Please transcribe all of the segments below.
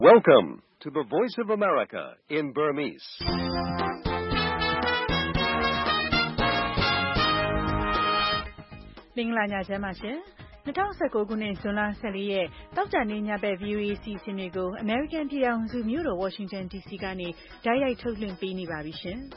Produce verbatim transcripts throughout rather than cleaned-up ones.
Welcome to the Voice of America in Burmese. ။မင်္ဂလာညချမ်းပါရှင်။၂၀၁၉ခုနှစ်ဇွန်လ၁၄ရက်တောက်ကြနေ့ညဘက် V O A အစီအစဉ်တွေကို American ပြည်ထောင်စုမြို့တော် Washington D C ကနေတိုက်ရိုက်ထုတ်လွှင့်ပေးနေပါပြီရှင်။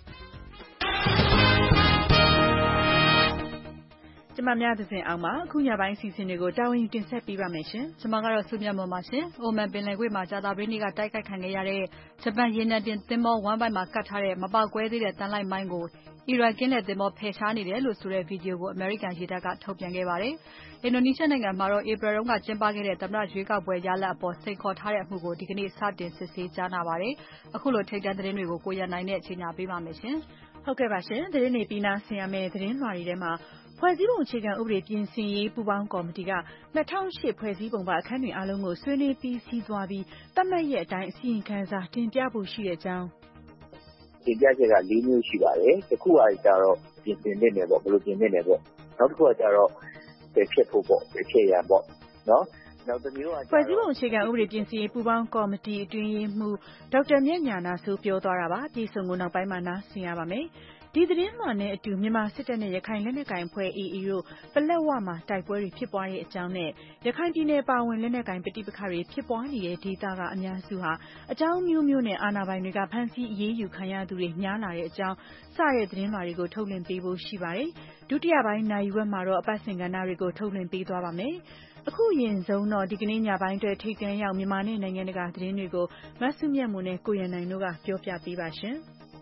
ကျမများသစဉ်အောင်ပါအခုညပိုင်းအစီအစဉ်တွေကိုတာဝန်ယူတင်ဆက်ပေးပါမယ်ရှင်။ကျမကတော့စုမြတ်မွန်ပါရှင်။အိုမန်ပင်လယ်ကွေ့မှာကြာသပတေးနေ့ကတိုက်ခိုက်ခံခဲ့ရတဲ့ဂျပန်ရေနံတင်သင်္ဘောဝမ်းပိုက်မှာကတ်ထားတဲ့မပေါက်ကွဲသေးတဲ့တန်လိုက်မိုင်းကိုအီရန်ကင်းတဲ့သင်္ဘောဖယ်ရှားနေတယ်လို့ဆိုတဲ့ဗီဒီယိုကိုအမေရိကန်ရေတပ်ကထုတ်ပြန်ခဲ့ပါတယ်။အင်ဒိုနီးရှားနိုင်ငံမှာတော့ဧပြီလကကျင်းပခဲ့တဲ့သမ္မတရွေးကောက်ပွဲရလဒ်အပေါ်စိန်ခေါ်ထားတဲ့အမှုကိုဒီကနေ့စတင်စစ်ဆေးကြားနာပါတယ်။အခုလိုထိပ်တန်းသတင်းတွေကိုကိုရန်နိုင်နဲ့ချိန်ညာပေးပါမယ်ရှင်။ဟုတ်ကဲ့ပါရှင်။သတင်းတွေပြီးနားဆင်ရမယ့်သတင်းလွှာတွေထဲမှာဖွဲ့စည်းပုံအခြေခံဥပဒေပြင်ဆင်ရေးပူးပေါင်းကော်မတီက၂၀၀၈ဖွဲ့စည်းပုံပါအခန်းတွေအားလုံးကိုဆွေးနွေးပြီးစီးသွားပြီးသတ်မှတ်ရက်အတိုင်းအစီရင်ခံစာတင်ပြဖို့ရှိတဲ့အကြောင်းတင်ပြချက်က၄မျိုးရှိပါတယ်။တစ်ခုကကြတော့ပြင်ဆင်နေတယ်ပေါ့ဘယ်လိုပြင်နေလဲပေါ့နောက်တစ်ခုကကြတော့တစ်ဖြစ်ဖို့ပေါ့တစ်ဖြစ်ရန်ပေါ့နော်နောက်တစ်မျိုးကဖွဲ့စည်းပုံအခြေခံဥပဒေပြင်ဆင်ရေးပူးပေါင်းကော်မတီအတွင်းရေးမှူးဒေါက်တာမြတ်ညာနာဆိုပြောသွားတာပါပြည်စုံကိုနောက်ပိုင်းမှာနားဆင်ရပါမယ်ဒီသတင်းမှနဲ့အတူမြန်မာစစ်တပ်နဲ့ရခိုင်လက်နက်ကိုင်အဖွဲ့ A A တို့ပလက်ဝမှာတိုက်ပွဲတွေဖြစ်ပွားတဲ့အကြောင်းနဲ့ရခိုင်ပြည်နယ်ပါဝင်လက်နက်ကိုင်ပဋိပက္ခတွေဖြစ်ပွားနေတဲ့ဒေသကအများစုဟာအကြောင်းမျိုးမျိုးနဲ့အာဏာပိုင်တွေကဖမ်းဆီးအရေးယူခံရသူတွေများလာတဲ့အကြောင်းစတဲ့သတင်းလွှာတွေကိုထုတ်လွှင့်ပေးဖို့ရှိပါတယ်ဒုတိယပိုင်းနိုင်ဝက်မှာတော့အပတ်စဉ်ကဏ္ဍတွေကိုထုတ်လွှင့်ပေးသွားပါမယ်အခုရင်ဆုံးတော့ဒီကနေ့ညပိုင်းအတွက်ထိတ်တန့်ရောက်မြန်မာနဲ့နိုင်ငံတကာသတင်းတွေကိုမဆုမြတ်မွန်နဲ့ကိုရန်နိုင်တို့ကပြောပြပေးပါရှင်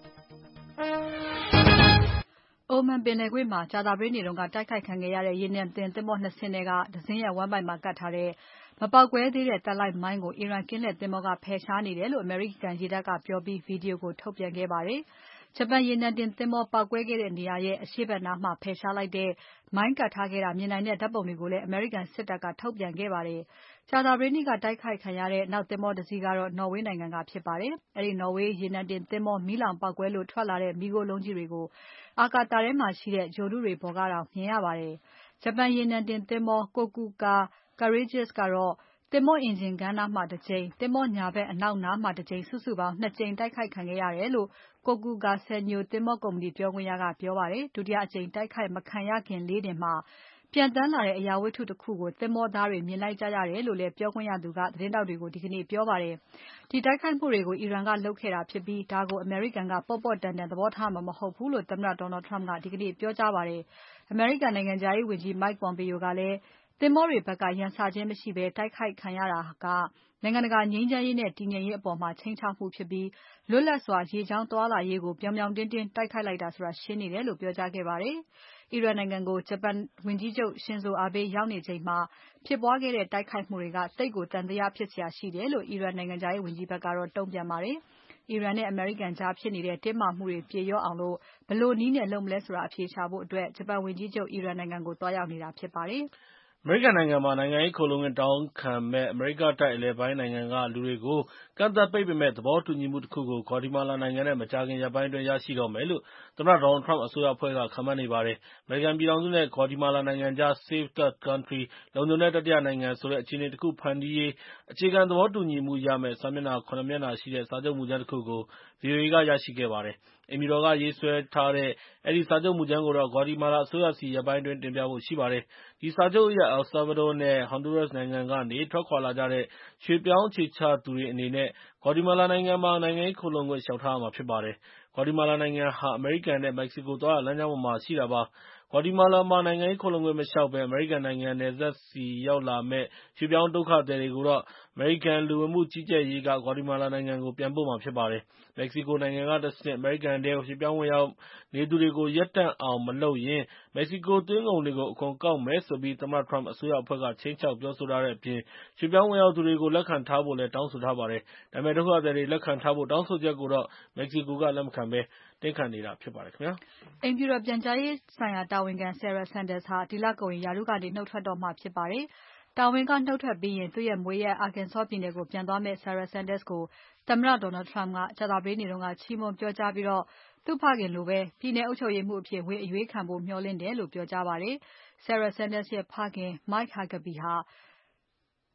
အိုမန်ပင်လယ်ကွေ့မှာကြာသပတေးနေ့တုန်းကတိုက်ခိုက်ခံခဲ့ရတဲ့ရေနံတင်သင်္ဘောနှစ်စင်းထဲကတစ်စင်းရဲ့ဝမ်းပိုက်မှာကတ်ထားတဲ့မပေါက်ကွဲသေးတဲ့တက်လိုက်မိုင်းကိုအီရန်ကင်းလက်သင်္ဘောကဖယ်ရှားနေတယ်လို့အမေရိကန်ရေတပ်ကပြောပြီးဗီဒီယိုကိုထုတ်ပြန်ခဲ့ပါတယ်။ဂျပန်ရေနံတင်သင်္ဘောပေါက်ကွဲခဲ့တဲ့နေရာရဲ့အရှေ့ဘက်နားမှာဖယ်ရှားလိုက်တဲ့မိုင်းကတ်ထားခဲ့တာမြင်နိုင်တဲ့ဓာတ်ပုံတွေကိုလည်းအမေရိကန်စစ်တပ်ကထုတ်ပြန်ခဲ့ပါတယ်။ကြာသပတေးနေ့ကတိုက်ခိုက်ခံရတဲ့နောက်သင်္ဘောတစ်စီးကတော့နော်ဝေးနိုင်ငံကဖြစ်ပါတယ်။အဲဒီနော်ဝေးရေနံတင်သင်္ဘောမီးလောင်ပေါက်ကွဲလို့ထွက်လာတဲ့မီးခိုးလုံးကြီးတွေကိုအာကာသထဲမှာရှိတဲ့ဂြိုဟ်တုတွေပေါ်ကတောင်မြင်ရပါတယ်။ဂျပန်ရေနံတင်သင်္ဘော Kokuka Courageous ကတော့သင်္ဘောအင်ဂျင်ခန်းနားမှာတစ်ကြိမ်သင်္ဘောညာဘက်အနောက်နားမှာတစ်ကြိမ်စုစုပေါင်း၂ကြိမ်တိုက်ခိုက်ခံခဲ့ရတယ်လို့ Kokuka Sanyo သင်္ဘောကုမ္ပဏီပြောခွင့်ရကပြောပါတယ်။ဒုတိယအကြိမ်တိုက်ခိုက်မခံရခင်လေးတင်မှာပျံသန်းလာတဲ့အရာဝတ္ထုတစ်ခုကိုသင်္ဘောသားတွေမြင်လိုက်ကြရတယ်လို့လည်းပြောခွင့်ရသူကသတင်းထောက်တွေကိုဒီကနေ့ပြောပါတယ်။ဒီတိုက်ခိုက်မှုတွေကိုအီရန်ကလုပ်ခဲ့တာဖြစ်ပြီးဒါကိုအမေရိကန်ကပေါ့ပေါ့တန်တန်သဘောထားမှာမဟုတ်ဘူးလို့သမ္မတ Donald Trump ကဒီကနေ့ပြောကြားပါတယ်။အမေရိကန်နိုင်ငံခြားရေးဝန်ကြီး Mike Pompeo ကလည်းသင်္ဘောတွေဘက်ကရန်စခြင်းမရှိဘဲတိုက်ခိုက်ခံရတာကနိုင်ငံတကာငြိမ်းချမ်းရေးနဲ့တည်ငြိမ်ရေးအပေါ်မှာချိန်ချောက်မှုဖြစ်ပြီးလွတ်လပ်စွာရေကြောင်းသွားလာရေးကိုပြောင်ပြောင်တင်းတင်းတိုက်ခိုက်လိုက်တာဆိုတာရှင်းနေတယ်လို့ပြောကြားခဲ့ပါတယ်။အီရန်နိုင်ငံကိုဂျပန်ဝန်ကြီးချုပ် Shinzo Abe ရောက်နေချိန်မှာဖြစ်ပွားခဲ့တဲ့တိုက်ခိုက်မှုတွေကသိပ်ကိုတန်တရားဖြစ်စရာရှိတယ်လို့အီရန်နိုင်ငံခြားရေးဝန်ကြီးဘက်ကတော့တုံ့ပြန်ပါတယ်။အီရန်နဲ့အမေရိကန်ကြားဖြစ်နေတဲ့တင်းမာမှုတွေပြေလျော့အောင်လို့ဘယ်လိုနည်းနဲ့လုပ်မလဲဆိုတာအဖြေရှာဖို့အတွက်ဂျပန်ဝန်ကြီးချုပ်အီရန်နိုင်ငံကိုသွားရောက်နေတာဖြစ်ပါတယ်။အမေရိကန်နိုင်ငံမှာနိုင်ငံရေးခိုလှုံခွင့်တောင်းခံမယ့်အမေရိကတိုက်အလယ်ပိုင်းနိုင်ငံကလူတွေကိုကန့်သတ်ပိတ်ပင်မယ့်သဘောတူညီမှုတစ်ခုကိုဂွါတီမာလာနိုင်ငံနဲ့မကြာခင်ရက်ပိုင်းအတွင်းရရှိတော့မယ်လို့သမ္မတ Donald Trump အစိုးရအဖွဲ့ကခန့်မှန်းနေပါတယ်။အမေရိကန်ပြည်ထောင်စုနဲ့ဂွါတီမာလာနိုင်ငံကြား Safe Third Country လုံခြုံတဲ့တတိယနိုင်ငံဆိုတဲ့အခြေအနေတစ်ခုဖန်တီးရေးအခြေခံသဘောတူညီမှုရမယ့်စာမျက်နှာခုနစ်မျက်နှာရှိတဲ့စာချုပ်မူကြမ်းတစ်ခုကို ဗွီအိုအေကရရှိခဲ့ပါတယ်။အိမ်ဖြူတော်ကရေးဆွဲထားတဲ့အဲဒီစာချုပ်မူကြမ်းကိုတော့ဂွါတီမာလာအစိုးရဆီရက်ပိုင်းအတွင်းတင်ပြဖို့ရှိပါတယ်။ဒီစာချုပ်အရ El Salvador နဲ့ Honduras နိုင်ငံကနေထွက်ခွာလာကြတဲ့ရွှေ့ပြောင်းအခြေချသူတွေအနေနဲ့ဂွါတီမာလာနိုင်ငံမှာနိုင်ငံရေးခိုလှုံခွင့်လျှောက်ထားရမှာဖြစ်ပါတယ်။ဂွါတီမာလာနိုင်ငံဟာအမေရိကန်နဲ့မက္ကဆီကိုသွားတဲ့လမ်းကြောင်းပေါ်မှာရှိတာပါ။ဂွါတီမာလာမှာနိုင်ငံရေးခိုလှုံခွင့်မလျှောက်ဘဲအမေရိကန်နိုင်ငံနယ်စပ်ဆီရောက်လာမယ့်ရွှေ့ပြောင်းဒုက္ခသည်တွေကိုတော့အမေရိကန်လူဝင်မှုကြီးကြပ်ရေးကဂွါတီမာလာနိုင်ငံကိုပြန်ပို့မှာဖြစ်ပါတယ်။မက္ကဆီကိုနိုင်ငံကတဆင့်အမေရိကန်ထဲရွှေ့ပြောင်းဝင်ရောက်နေသူတွေကိုရပ်တန့်အောင်မလုပ်ရင်မက္ကဆီကိုသွင်းကုန်တွေကိုအခွန်ကောက်မယ်ဆိုပြီးသမ္မတ Trump အစိုးရအဖွဲ့ကခြိမ်းခြောက်ပြောဆိုထားတဲ့အပြင်ရွှေ့ပြောင်းဝင်ရောက်သူတွေကိုလက်ခံထားဖို့လည်းတောင်းဆိုထားပါတယ်။ဒါပေမဲ့ဒုက္ခသည်တွေလက်ခံထားဖို့တောင်းဆိုချက်ကိုတော့မက္ကဆီကိုကလက်မခံဘဲတင်းခံနေတာဖြစ်ပါတယ်ခင်ဗျာ။အိမ်ဖြူတော်ပြန်ကြားရေးဆိုင်ရာတာဝန်ခံ Sarah Sanders ဟာဒီလကုန်ရင်ရာထူးကနေနှုတ်ထွက်တော့မှာဖြစ်ပါတယ်။တာဝန်ကနှုတ်ထွက်ပြီးရင်သူ့ရဲ့မွေးရပ် Arkansas ပြည်နယ်ကိုပြန်သွားမယ့် Sarah Sanders ကိုသမ္မတ Donald Trump ကကြာသပတေးနေ့ကချီးမွမ်းပြောကြားပြီးသူ့ဖခင်လိုပဲပြည်နယ်အုပ်ချုပ်ရေးမှူးအဖြစ်ဝင်အရွေးခံဖို့မျှော်လင့်တယ်လို့ပြောကြားပါတယ်။ Sarah Sanders ရဲ့ဖခင် Mike Huckabee ဟာ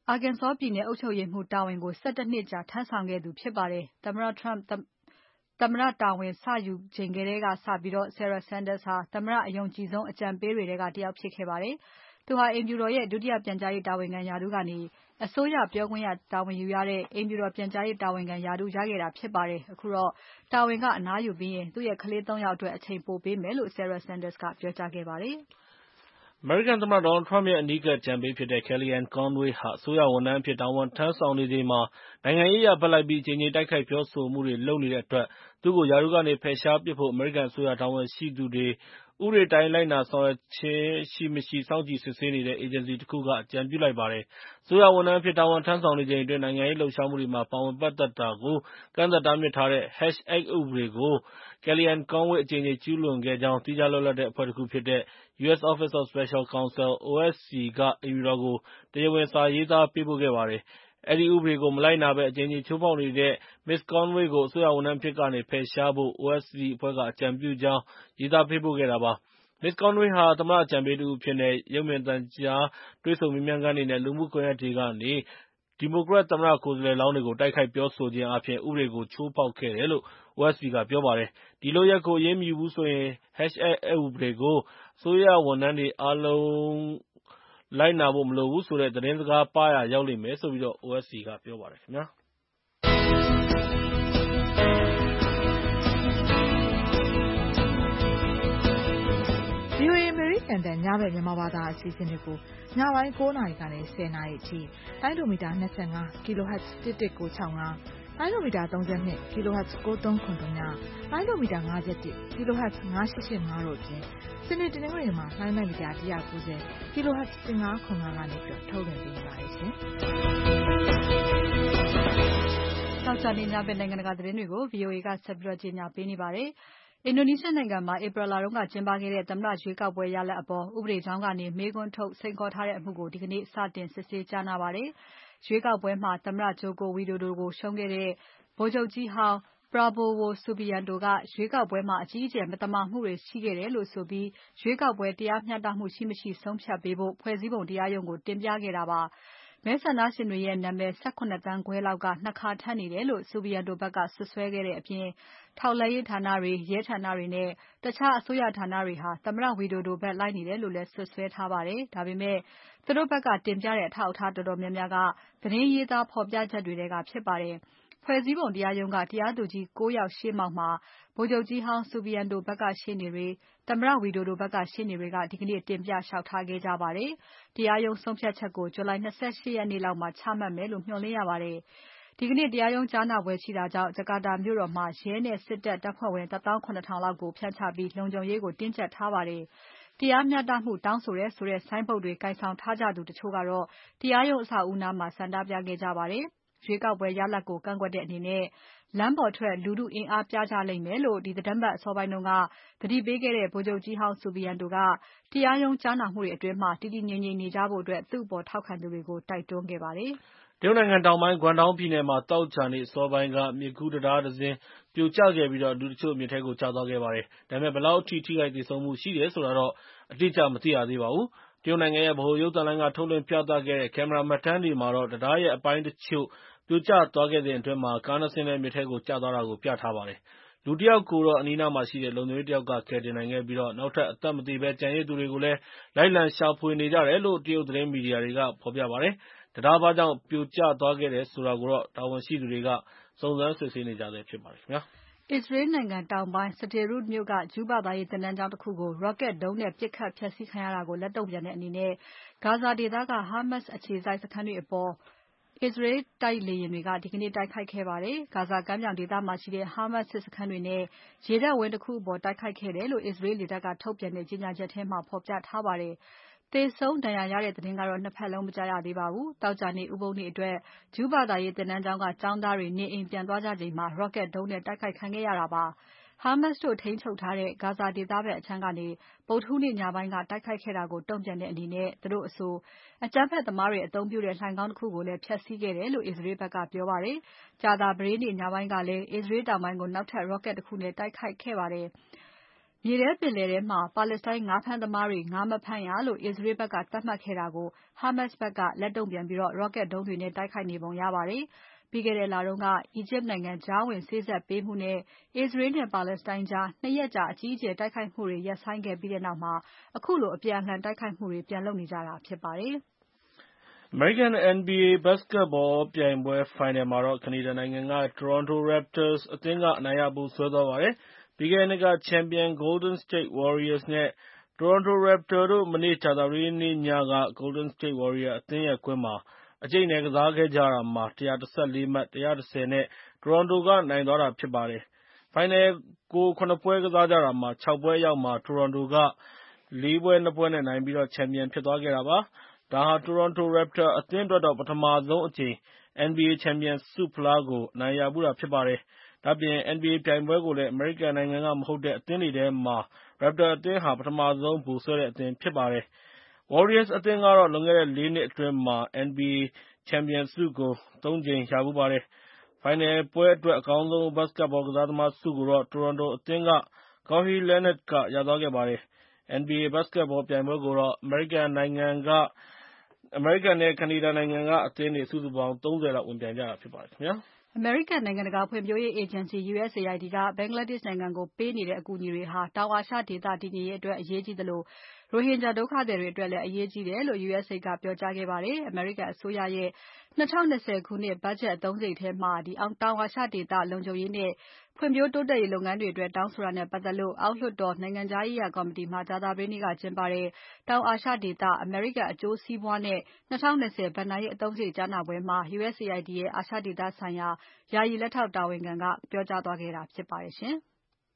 Arkansas ပြည်နယ်အုပ်ချုပ်ရေးမှူးတာဝန်ကို ၁၁ နှစ်ကြာထမ်းဆောင်ခဲ့သူဖြစ်ပါတယ်။ သမ္မတ Trump သမ္မတတာဝန်စယူချိန်ကတည်းကစပြီး Sarah Sanders ဟာသမ္မတအယုံကြည်ဆုံးအကြံပေးတွေထဲကတယောက်ဖြစ်ခဲ့ပါတယ်။ သူဟာအိမ်ဖြူတော်ရဲ့ဒုတိယပြန်ကြားရေးတာဝန်ခံရာထူးကနေ အစိုးရပြောခွင့်ရတာဝန်ယူရတဲ့ အိမ်ဖြူတော်ပြန်ကြားရေးတာဝန်ခံရာထူးရခဲ့တာဖြစ်ပါတယ်။ အခုတော့တာဝန်ကအနားယူပြီးရင်သူ့ရဲ့ကလေး သုံး ယောက်အတွက်အချိန်ပိုပေးမယ်လို့ Sarah Sanders ကပြောကြားခဲ့ပါတယ်။အမေရိကန်သမ္မတ Donald Trump ရဲ့အနီးကပ်အကြံပေးဖြစ်တဲ့ Kellyanne Conway ဟာအစိုးရဝန်ထမ်းအဖြစ်တာဝန်ထမ်းဆောင်နေချိန်မှာ နိုင်ငံရေးအရဘက်လိုက်ပြီး အကြိမ်ကြိမ်တိုက်ခိုက်ပြောဆိုမှုတွေလုပ်နေတဲ့အတွက် သူ့ကိုရာထူးကနေဖယ်ရှားပစ်ဖို့ အမေရိကန်အစိုးရတာဝန်ရှိသူတွေ ဥပဒေအတိုင်းလိုက်နာဆောင်ရွက်ခြင်းရှိမရှိ စောင့်ကြည့်စစ်ဆေးနေတဲ့ အေဂျင်စီတခုက အကြံပြုလိုက်ပါတယ်။ အစိုးရဝန်ထမ်းအဖြစ်တာဝန်ထမ်းဆောင်နေချိန်အတွင်း နိုင်ငံရေးလှုပ်ရှားမှုတွေမှာ ပါဝင်ပတ်သက်တာကို ကန့်သတ်တားမြစ်ထားတဲ့ Hatch-Act ဥပဒေကို Kellyanne Conway အကြိမ်ကြိမ်ကျူးလွန်ခဲ့ကြောင်း သီးခြားလွတ်လပ်တဲ့အဖွဲ့တခုဖြစ်တဲ့ U.S. Office of Special Counsel (O S C) က အိမ်ဖြူတော်ကို တရားဝင်စာရေးသားပေးပို့ခဲ့ပါတယ်။ အဲဒီဥပဒေကိုမလိုက်နာဘဲ အကြိမ်ကြိမ်ချိုးဖောက်နေတဲ့ Miz Conway ကို အစိုးရဝန်ထမ်းအဖြစ်ကနေဖယ်ရှားဖို့ O S C အဖွဲ့ကအကြံပြုကြောင်း ရေးသားပေးပို့ခဲ့တာပါ။ Miz Conway ဟာ သမ္မတအကြံပေးတဦးအဖြစ်နဲ့ ရုပ်မြင်သံကြားတွေ့ဆုံမေးမြန်းခန်းတွေနဲ့ လူမှုကွန်ရက်တွေကနေ ဒီမိုကရက်သမ္မတကိုယ်စားလှယ်လောင်းတွေကို တိုက်ခိုက်ပြောဆိုခြင်းအားဖြင့် ဥပဒေကိုချိုးဖောက်ခဲ့တယ်လို့ O S C ကပြောပါတယ်။ ဒီလုပ်ရပ်ကိုအရေးမယူဘူးဆိုရင် Hatch-Act ဥပဒေကို အစိုးရဝန်ထမ်းတွေအားလုံးလိုက်နာဖို့မလိုဘူးဆိုတဲ့ သတင်းစကားပါးရာရောက်လိမ့်မယ်လို့ O S C ကပြောပါတယ်ခင်ဗျာ။ VOA အမေရိကန်အသံညဘက်မြန်မာဘာသာအစီအစဉ်တွေကိုညပိုင်း ၉ နာရီကနေ ၁၀ နာရီအထိတိုင်းဒိုမီတာ ၂၅ kHz ၁၁၉၆၅ တိုင်းဒိုမီတာ ၃၂ kHz ၉၃၇၃ တိုင်းဒိုမီတာ ၅၁ kHz ၅၈၈၅ တို့အပြင်စနေတနင်္ဂနွေမှာလိုင်းမီတာ ၁၉၀ kHz ၁၅၇၅ ကနေထုတ်လွှင့်ပေးနေပါတယ်ရှင်။သောကြာနေ့ညဘက်နိုင်ငံတကာသတင်းတွေကို VOA ကဆက်ပြီးကြေညာပေးနေပါတယ်။ အင်ဒိုနီးရှားနိုင်ငံမှာ ဧပြီလတုန်းကကျင်းပခဲ့တဲ့သမ္မတရွေးကောက်ပွဲရလဒ်အပေါ် ဥပဒေကြောင်းကနေ မေးခွန်းထုတ်စိန်ခေါ်ထားတဲ့အမှုကို ဒီကနေ့ စတင်စစ်ဆေးကြားနာပါတယ်။ ရွေးကောက်ပွဲမှာသမ္မတ Joko Widodo ကိုရှုံးခဲ့တဲ့ ဗိုလ်ချုပ်ကြီးဟောင်း Prabowo Subianto ကရွေးကောက်ပွဲမှာအကြီးအကျယ်မသမာမှုတွေရှိခဲ့တယ်လို့ဆိုပြီး ရွေးကောက်ပွဲတရားမျှတမှုရှိမရှိဆုံးဖြတ်ပေးဖို့ ဖွဲ့စည်းပုံတရားရုံးကိုတင်ပြခဲ့တာပါ။ မဲဆန္ဒရှင်တွေရဲ့နာမည် ၁၇ သန်းခွဲလောက်က ၂ ခါထပ်နေတယ်လို့ Subianto ဘက်ကစွပ်စွဲခဲ့တဲ့အပြင် ထောက်လှမ်းရေးဌာနတွေ၊ ရဲဌာနတွေနဲ့ တခြားအစိုးရဌာနတွေဟာ သမ္မတ Widodo ဘက်လိုက်နေတယ်လို့လည်း စွပ်စွဲထားပါတယ်။ ဒါပေမဲ့ သူတို့ဘက်ကတင်ပြတဲ့အထောက်အထားတော်တော်များများက သတင်းရေးသားဖော်ပြချက်တွေထဲကဖြစ်ပါတယ်။ ဖွဲ့စည်းပုံတရားရုံးက တရားသူကြီး ၉ ယောက်ရှေ့မှောက်မှာ ဗိုလ်ချုပ်ကြီးဟောင်း Subianto ဘက်ကရှေ့နေတွေ၊ သမ္မတ Widodo ဘက်ကရှေ့နေတွေက ဒီကနေ့ တင်ပြလျှောက်ထားခဲ့ကြပါတယ်။ တရားရုံးဆုံးဖြတ်ချက်ကို July ၂၈ ရက်နေ့လောက်မှာချမှတ်မယ်လို့ မျှော်လင့်ရပါတယ်။ ဒီကနေ့တရားရုံးကြားနာပွဲရှိတာကြောင့် ဂျကာတာမြို့တော်မှာ ရဲနဲ့စစ်တပ်တပ်ဖွဲ့ဝင် ၁သောင်း ၇ ထောင်လောက်ကို ဖြန့်ချပြီးလုံခြုံရေးကိုတင်းကြပ်ထားပါတယ်။ တရားမျှတမှုတောင်းဆိုတယ်ဆိုတဲ့ ဆိုင်းဘုတ်တွေကိုင်ဆောင်ထားကြသူတချို့ကတော့ တရားရုံးအဆောက်အဦးနားမှာ ဆန္ဒပြခဲ့ကြပါတယ်။ ရွေးကောက်ပွဲရလဒ်ကိုကန့်ကွက်တဲ့အနေနဲ့ လမ်းပေါ်ထွက်လူထုအင်အားပြကြလိမ့်မယ်လို့ ဒီသီတင်းပတ်အစောပိုင်းက သတိပေးခဲ့တဲ့ ဗိုလ်ချုပ်ကြီးဟောင်း Subianto ကတရားရုံးကြားနာမှုတွေအတွင်း တည်တည်ငြိမ်ငြိမ်နေကြဖို့ သူ့အပေါ်ထောက်ခံသူတွေကို တိုက်တွန်းခဲ့ပါတယ်။တရုတ်နိုင်ငံတောင်ပိုင်း Guangdong ပြည်နယ်မှာ သောကြာနေ့အစောပိုင်းက မြစ်ကူးတံတားတစင်းပြိုကျခဲ့ပြီး လူတချို့မြစ်ထဲကိုကျသွားခဲ့ပါတယ်။ ဒါပေမဲ့ ဘယ်လောက်အထိ ထိခိုက်သေဆုံးမှုရှိတယ်ဆိုတာတော့ အတိအကျမသိရသေးပါဘူး။ တရုတ်နိုင်ငံရဲ့ ဗဟိုရုပ်သံလိုင်းက ထုတ်လွှင့်ပြသခဲ့တဲ့ ကင်မရာမှတ်တမ်းတွေမှာတော့ တံတားရဲ့အပိုင်းတချို့ပြိုကျသွားခဲ့စဉ်အတွင်း ကား ၂ စင်းလည်း မြစ်ထဲကိုကျသွားတာကိုပြထားပါတယ်။ လူတယောက်ကိုတော့ အနီးအနားမှာရှိတဲ့ လုံခြုံရေးတယောက်က ကယ်တင်နိုင်ခဲ့ပြီး နောက်ထပ်အသက်မသေဘဲကျန်ရစ်သူတွေကိုလည်း လိုက်လံရှာဖွေနေကြတယ်လို့ တရုတ်သတင်းမီဒီယာတွေက ဖော်ပြပါတယ်။ တံတားဘာကြောင့်ပြိုကျသွားခဲ့တယ်ဆိုတာကိုတော့ တာဝန်ရှိသူတွေက စုံစမ်းစစ်ဆေးနေကြဆဲဖြစ်ပါတယ်။အစ္စရေးနိုင်ငံတောင်ပိုင်း Sderot မြို့က ဂျူးဘာသာရေးသင်တန်းကျောင်းတခုကို Rocket ဒုံးနဲ့ပစ်ခတ်ဖျက်ဆီးခံရတာကို လက်တုံ့ပြန်တဲ့အနေနဲ့ ဂါဇာဒေသက Hamas အခြေစိုက်စခန်းတွေအပေါ် အစ္စရေးတိုက်လေယာဉ်တွေက ဒီကနေ့ တိုက်ခိုက်ခဲ့ပါတယ်။ ဂါဇာကမ်းမြောင်ဒေသမှာရှိတဲ့ Hamas စစ်စခန်းတွေနဲ့ ရေတပ်ဝင်းတခုအပေါ်တိုက်ခိုက်ခဲ့တယ်လို့ အစ္စရေးလေတပ်ကထုတ်ပြန်တဲ့ကြေညာချက်ထဲမှာ ဖော်ပြထားပါတယ်။ သေဆုံးဒဏ်ရာရတဲ့သတင်းကတော့ ၂ ဖက်လုံးမကြားရသေးပါဘူး။ သောကြာနေ့ ဥပုသ်နေ့အတွက် ဂျူးဘာသာရေးသင်တန်းကျောင်းက ကျောင်းသားတွေ နေအိမ်ပြန်သွားကြချိန်မှာ Rocket ဒုံးနဲ့တိုက်ခိုက်ခံခဲ့ရတာပါ။ Hamas တို့ထိန်းချုပ်ထားတဲ့ ဂါဇာဒေသဖက်အခြမ်းကနေ ဗုဒ္ဓဟူးနေ့ညပိုင်းက တိုက်ခိုက်ခဲ့တာကို တုံ့ပြန်တဲ့အနေနဲ့ သူတို့အဆို အကြမ်းဖက်သမားတွေအသုံးပြုတဲ့ လှိုဏ်ခေါင်းတခုကိုလည်း ဖျက်ဆီးခဲ့တယ်လို့ အစ္စရေးဘက်ကပြောပါတယ်။ ကြာသပတေးနေ့ညပိုင်းကလည်း အစ္စရေးတောင်ပိုင်းကို နောက်ထပ် Rocket တခုနဲ့တိုက်ခိုက်ခဲ့ပါတယ်။မြေထဲပင်လယ်ထဲမှာပါလက်စတိုင်းငါးဖမ်းသမားတွေငါးမဖမ်းရလို့ အစ္စရေးဘက်ကသတ်မှတ်ခဲ့တာကို Hamas ဘက်ကလက်တုံ့ပြန်ပြီး Rocket ဒုံးတွေနဲ့တိုက်ခိုက်နေပုံရပါတယ်။ ပြီးခဲ့တဲ့လတုန်းက အီဂျစ်နိုင်ငံကြားဝင်စေ့စပ်ပေးမှုနဲ့ အစ္စရေးနဲ့ပါလက်စတိုင်းကြား ၂ ရက်ကြာအကြီးအကျယ်တိုက်ခိုက်မှုတွေရပ်ဆိုင်းခဲ့ပြီးနောက်မှာ ခုလိုအပြန်အလှန်တိုက်ခိုက်မှုတွေပြန်လုပ်နေကြတာဖြစ်ပါတယ်။အမေရိကန် N B A ဘတ်စကက်ဘောပြိုင်ပွဲဖိုင်နယ်မှာတော့ ကနေဒါနိုင်ငံက Toronto Raptors အသင်းက အနိုင်ရဗိုလ်စွဲသွားပါတယ်။ ပြီးခဲ့တဲ့နှစ်ကချန်ပီယံ Golden State Warriors နဲ့ Toronto Raptors တို့ မနေ့ကြာသပတေးနေ့ညက Golden State Warriors အသင်းရဲ့ကွင်းမှာ အကြိတ်အနယ်ကစားခဲ့ကြတာမှာ ၁၁၄ မှတ် ၁၁၀ နဲ့ Toronto ကနိုင်သွားတာဖြစ်ပါတယ်။ ဖိုင်နယ်ကို ၇ ပွဲကစားကြတာမှာ ၆ ပွဲအရောက်မှာ Toronto က ၄ ပွဲ ၂ ပွဲ နဲ့နိုင်ပြီး ချန်ပီယံဖြစ်သွားခဲ့တာပါ။ ဒါဟာ Toronto Raptors အသင်းအတွက်တော့ ပထမဆုံးအကြိမ် N B A ချန်ပီယံဆုဖလားကို အနိုင်ရဖူးတာဖြစ်ပါတယ်။ ဒါ့အပြင် N B A ပြိုင်ပွဲကိုလည်း အမေရိကန်နိုင်ငံကမဟုတ်တဲ့အသင်းတွေထဲမှာ Raptors အသင်းဟာ ပထမဆုံးဗိုလ်စွဲတဲ့အသင်းဖြစ်ပါတယ်။ Warriors အသင်းကတော့ လွန်ခဲ့တဲ့ ၄ နှစ်အတွင်း N B A ချန်ပီယံဆုကို ၃ ကြိမ်ရဖူးပါတယ်။ ဖိုင်နယ်ပွဲအတွက် အကောင်းဆုံးဘတ်စကက်ဘောကစားသမားဆုကိုတော့ Toronto အသင်းက Kawhi Leonard က ရသွားခဲ့ပါတယ်။ N B A ဘတ်စကက်ဘောပြိုင်ပွဲကိုတော့ အမေရိကန်နဲ့ ကနေဒါနိုင်ငံကအသင်းတွေ စုစုပေါင်း ၃၀ လောက် ဝင်ပြိုင်ကြတာဖြစ်ပါတယ်ခင်ဗျာ။အမေရိကန်နိုင်ငံတကာဖွံ့ဖြိုးရေးအေဂျင်စီ U S A I D က Bangladesh နိုင်ငံကိုပေးနေတဲ့အကူအညီတွေဟာ တောင်အာရှဒေသတည်ငြိမ်ရေးအတွက်အရေးကြီးသလို ရိုဟင်ဂျာဒုက္ခသည်တွေအတွက်လည်းအရေးကြီးတယ်လို့ U S A I D ကပြောကြားခဲ့ပါတယ်။ အမေရိကန်အစိုးရရဲ့ ၂၀၂၀ ခုနှစ် ဘတ်ဂျက်အသုံးစရိတ်ထဲမှာ တောင်အာရှဒေသလုံခြုံရေးနဲ့ ဖွံ့ဖြိုးတိုးတက်ရေးလုပ်ငန်းတွေအတွက်တောင်းဆိုတာနဲ့ပတ်သက်လို့ အောက်လွှတ်တော်နိုင်ငံခြားရေးရာကော်မတီမှာ ကြာသပတေးနေ့ကကျင်းပတဲ့ တောင်အာရှဒေသ အမေရိကန်အကျိုးစီးပွားနဲ့ ၂၀၂၀ ဘဏ္ဍာရေးအသုံးစရိတ်ကြားနာပွဲမှာ U S A I D ရဲ့ အာရှဒေသဆိုင်ရာ ယာယီလက်ထောက်တာဝန်ခံက ပြောကြားသွားခဲ့တာဖြစ်ပါတယ်ရှင်။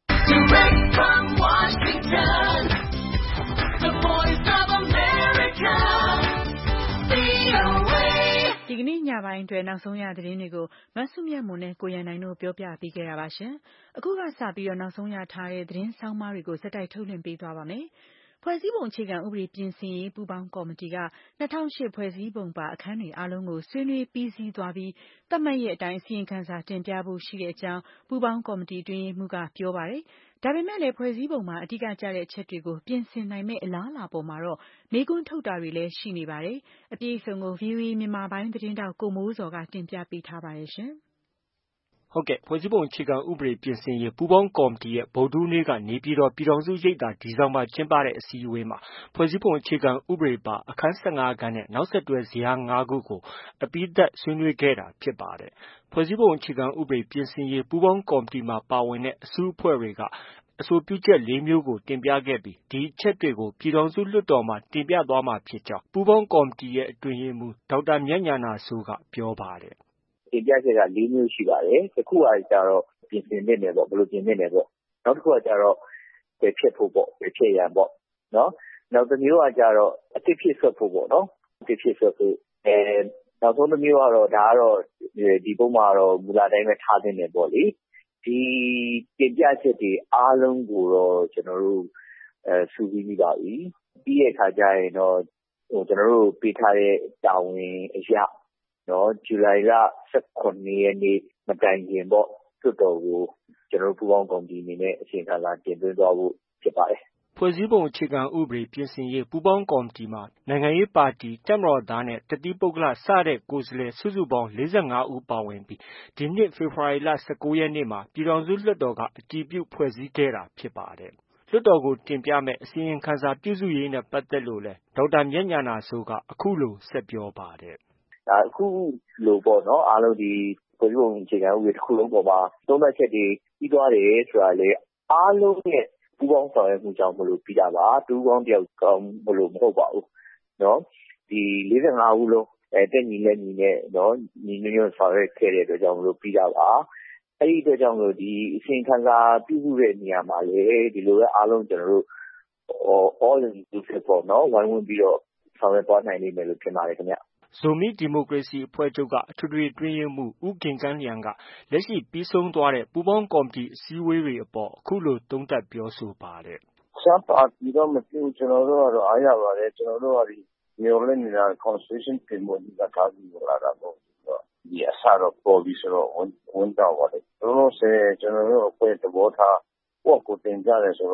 VOA ဒီကနေ့ညပိုင်းအတွက်နောက်ဆုံးရသတင်းတွေကိုမစုမြတ်မွန်နဲ့ကိုရန်နိုင်တို့ပြောပြပေးခဲ့တာပါရှင်။အခုကစပြီးတော့နောက်ဆုံးရထားတဲ့သတင်းဆောင်းပါးတွေကိုဆက်တိုက်ထုတ်လွှင့်ပေးသွားပါမယ်။ဖွဲ့စည်းပုံအခြေခံဥပဒေပြင်ဆင်ရေးပူးပေါင်းကော်မတီက၂၀၀၈ဖွဲ့စည်းပုံပါအခန်းတွေအားလုံးကိုဆွေးနွေးပြီးစီးသွားပြီးသတ်မှတ်ရက်အတိုင်းအစီရင်ခံစာတင်ပြဖို့ရှိတဲ့အကြောင်းပူးပေါင်းကော်မတီအတွင်းရေးမှူးကပြောပါတယ်။ဒါပေမဲ့လည်းဖွဲ့စည်းပုံမှာအဓိကကျတဲ့အချက်တွေကိုပြင်ဆင်နိုင်မယ့်အလားအလာပေါ်မှာတော့မေးခွန်းထုတ်တာတွေလည်းရှိနေပါတယ်။အပြည့်အစုံကို ဗွီအိုအေမြန်မာပိုင်းသတင်းထောက်ကိုမိုးဇော်ကတင်ပြပေးထားပါတယ်ရှင်။ဟုတ်ကဲ့ဖွဲ့စည်းပုံအခြေခံဥပဒေပြင်ဆင်ရေးပူးပေါင်းကော်မတီရဲ့ဗုဒ္ဓဟူးနေ့ကနေပြည်တော်ပြည်ထောင်စုရိပ်သာဒီဆောင်မှာကျင်းပတဲ့အစည်းအဝေးမှာဖွဲ့စည်းပုံအခြေခံဥပဒေပါအခန်း၁၅ခန်းနဲ့နောက်ဆက်တွဲဇယား၅ခုကိုအပြီးသတ်ဆွေးနွေးခဲ့တာဖြစ်ပါတယ်။ဖွဲ့စည်းပုံအခြေခံဥပဒေပြင်ဆင်ရေးပူးပေါင်းကော်မတီမှာပါဝင်တဲ့အစုအဖွဲ့တွေကအဆိုပြုချက်၄မျိုးကိုတင်ပြခဲ့ပြီးဒီအချက်တွေကိုပြည်ထောင်စုလွှတ်တော်မှာတင်ပြသွားမှာဖြစ်ကြောင်းပူးပေါင်းကော်မတီရဲ့အတွင်းရေးမှူးဒေါက်တာမြတ်ဉာဏစိုးကပြောပါတယ်။ "တင်ပြချက်က၄မျိုးရှိပါတယ်။တစ်ခုကကျတော့ပြင်ဆင်သင့်တယ်ပေါ့ဘယ်လိုပြင်သင့်တယ်ပေါ့နောက်တစ်ခုကကျတော့ပယ်ဖျက်ဖို့ပေါ့ပယ်ဖျက်ရန်ပေါ့နော်နောက်တစ်မျိုးကကျတော့အသစ်ဖြည့်ဆွတ်ဖို့ပေါ့နော်အသစ်ဖြည့်ဆွတ်ဖို့အဲနောက်ဆုံးတစ်မျိုးကတော့ဒါကတော့ဒီပုံမှာတော့မူလတိုင်းပဲထားသင့်တယ်ပေါ့လေဒီတင်ပြချက်တွေအားလုံးကိုတော့ကျွန်တော်တို့အဲစုစည်းပြီးပါပြီပြီးတဲ့အခါကျရင်တော့ဟိုကျွန်တော်တို့ပေးထားတဲ့တာဝန်အရာနော်ဇူလိုင်လ၁၇ရက်နေ့မတိုင်ခင်ပေါ့လွှတ်တော်ကိုကျွန်တော်တို့ပူးပေါင်းကော်မတီအနေနဲ့အစီရင်ခံစာတင်သွင်းသွားဖို့ဖြစ်ပါတယ်။ဖွဲ့စည်းပုံအခြေခံဥပဒေပြင်ဆင်ရေးပူးပေါင်းကော်မတီမှာနိုင်ငံရေးပါတီ၊တပ်မတော်သားနဲ့တသီးပုဂ္ဂလစတဲ့ကိုယ်စားလှယ်စုစုပေါင်း၄၅ဦးပါဝင်ပြီးဒီနှစ်ဖေဖော်ဝါရီလ၁၉ရက်နေ့မှာပြည်ထောင်စုလွှတ်တော်ကအတည်ပြုဖွဲ့စည်းခဲ့တာဖြစ်ပါတယ်။လွှတ်တော်ကိုတင်ပြမယ့်အစီရင်ခံစာပြုစုရေးနဲ့ပတ်သက်လို့လည်းဒေါက်တာမြတ်ဉာဏစိုးကအခုလိုဆက်ပြောပါတယ်။ဒါအခုလိုပေါ့နော်အားလုံးဒီဖွဲ့စည်းပုံအခြေခံဥပဒေတစ်ခုလုံးပေါ်မှာသုံးသပ်ချက်တွေပြီးသွားတယ်ဆိုတာလေအားလုံးရဲ့ပူးပေါင်းဆောင်ရွက်မှုကြောင့်မလို့ပြီးတာပါတူးကောင်းတယောက်ကောင်းမလို့မဟုတ်ပါဘူးနော်ဒီ၄၅ဦးလုံးအဲတက်ညီလက်ညီနဲ့နော်ညီညွတ်ညွတ်ဆောင်ရွက်ခဲ့တဲ့အတွက်ကြောင့်မလို့ပြီးတာပါအဲ့ဒီအတွက်ကြောင့်မလို့ဒီအစီရင်ခံစာပြုစုတဲ့နေရာမှာလေဒီလိုပဲအားလုံးကျွန်တော်တို့ all inclusive ပေါ့နော်ဝိုင်းဝန်းပြီးတော့ဆောင်ရွက်သွားနိုင်လိမ့်မယ်လို့ထင်ပါတယ်ခင်ဗျဇိုမီဒီမိုကရေစီအဖွဲ့ချုပ်ကအထွေထွေအတွင်းရေးမှူးဦးဂင်ကန်းလျံကလက်ရှိပြီးဆုံးသွားတဲ့ပူးပေါင်းကော်မတီအစည်းအဝေးတွေအပေါ်အခုလိုသုံးသပ်ပြောဆိုပါတယ်။တခြားပါတီတော့မသိဘူးကျွန်တော်တို့ကတော့အားရပါတယ်ကျွန်တော်တို့ကဒီမျှော်လင့်နေတာ constitution ပြင်ဖို့ဒီကထားပြီးလာတာပေါ့ဒီအစတော့ပေါ်ပြီးဆိုတော့ဝန်တောက်ပါတယ်လောလောဆယ်ကျွန်တော်တို့အဖွဲ့သဘောထားကိုယ့်ကိုတင်ကြတယ်ဆိုတော့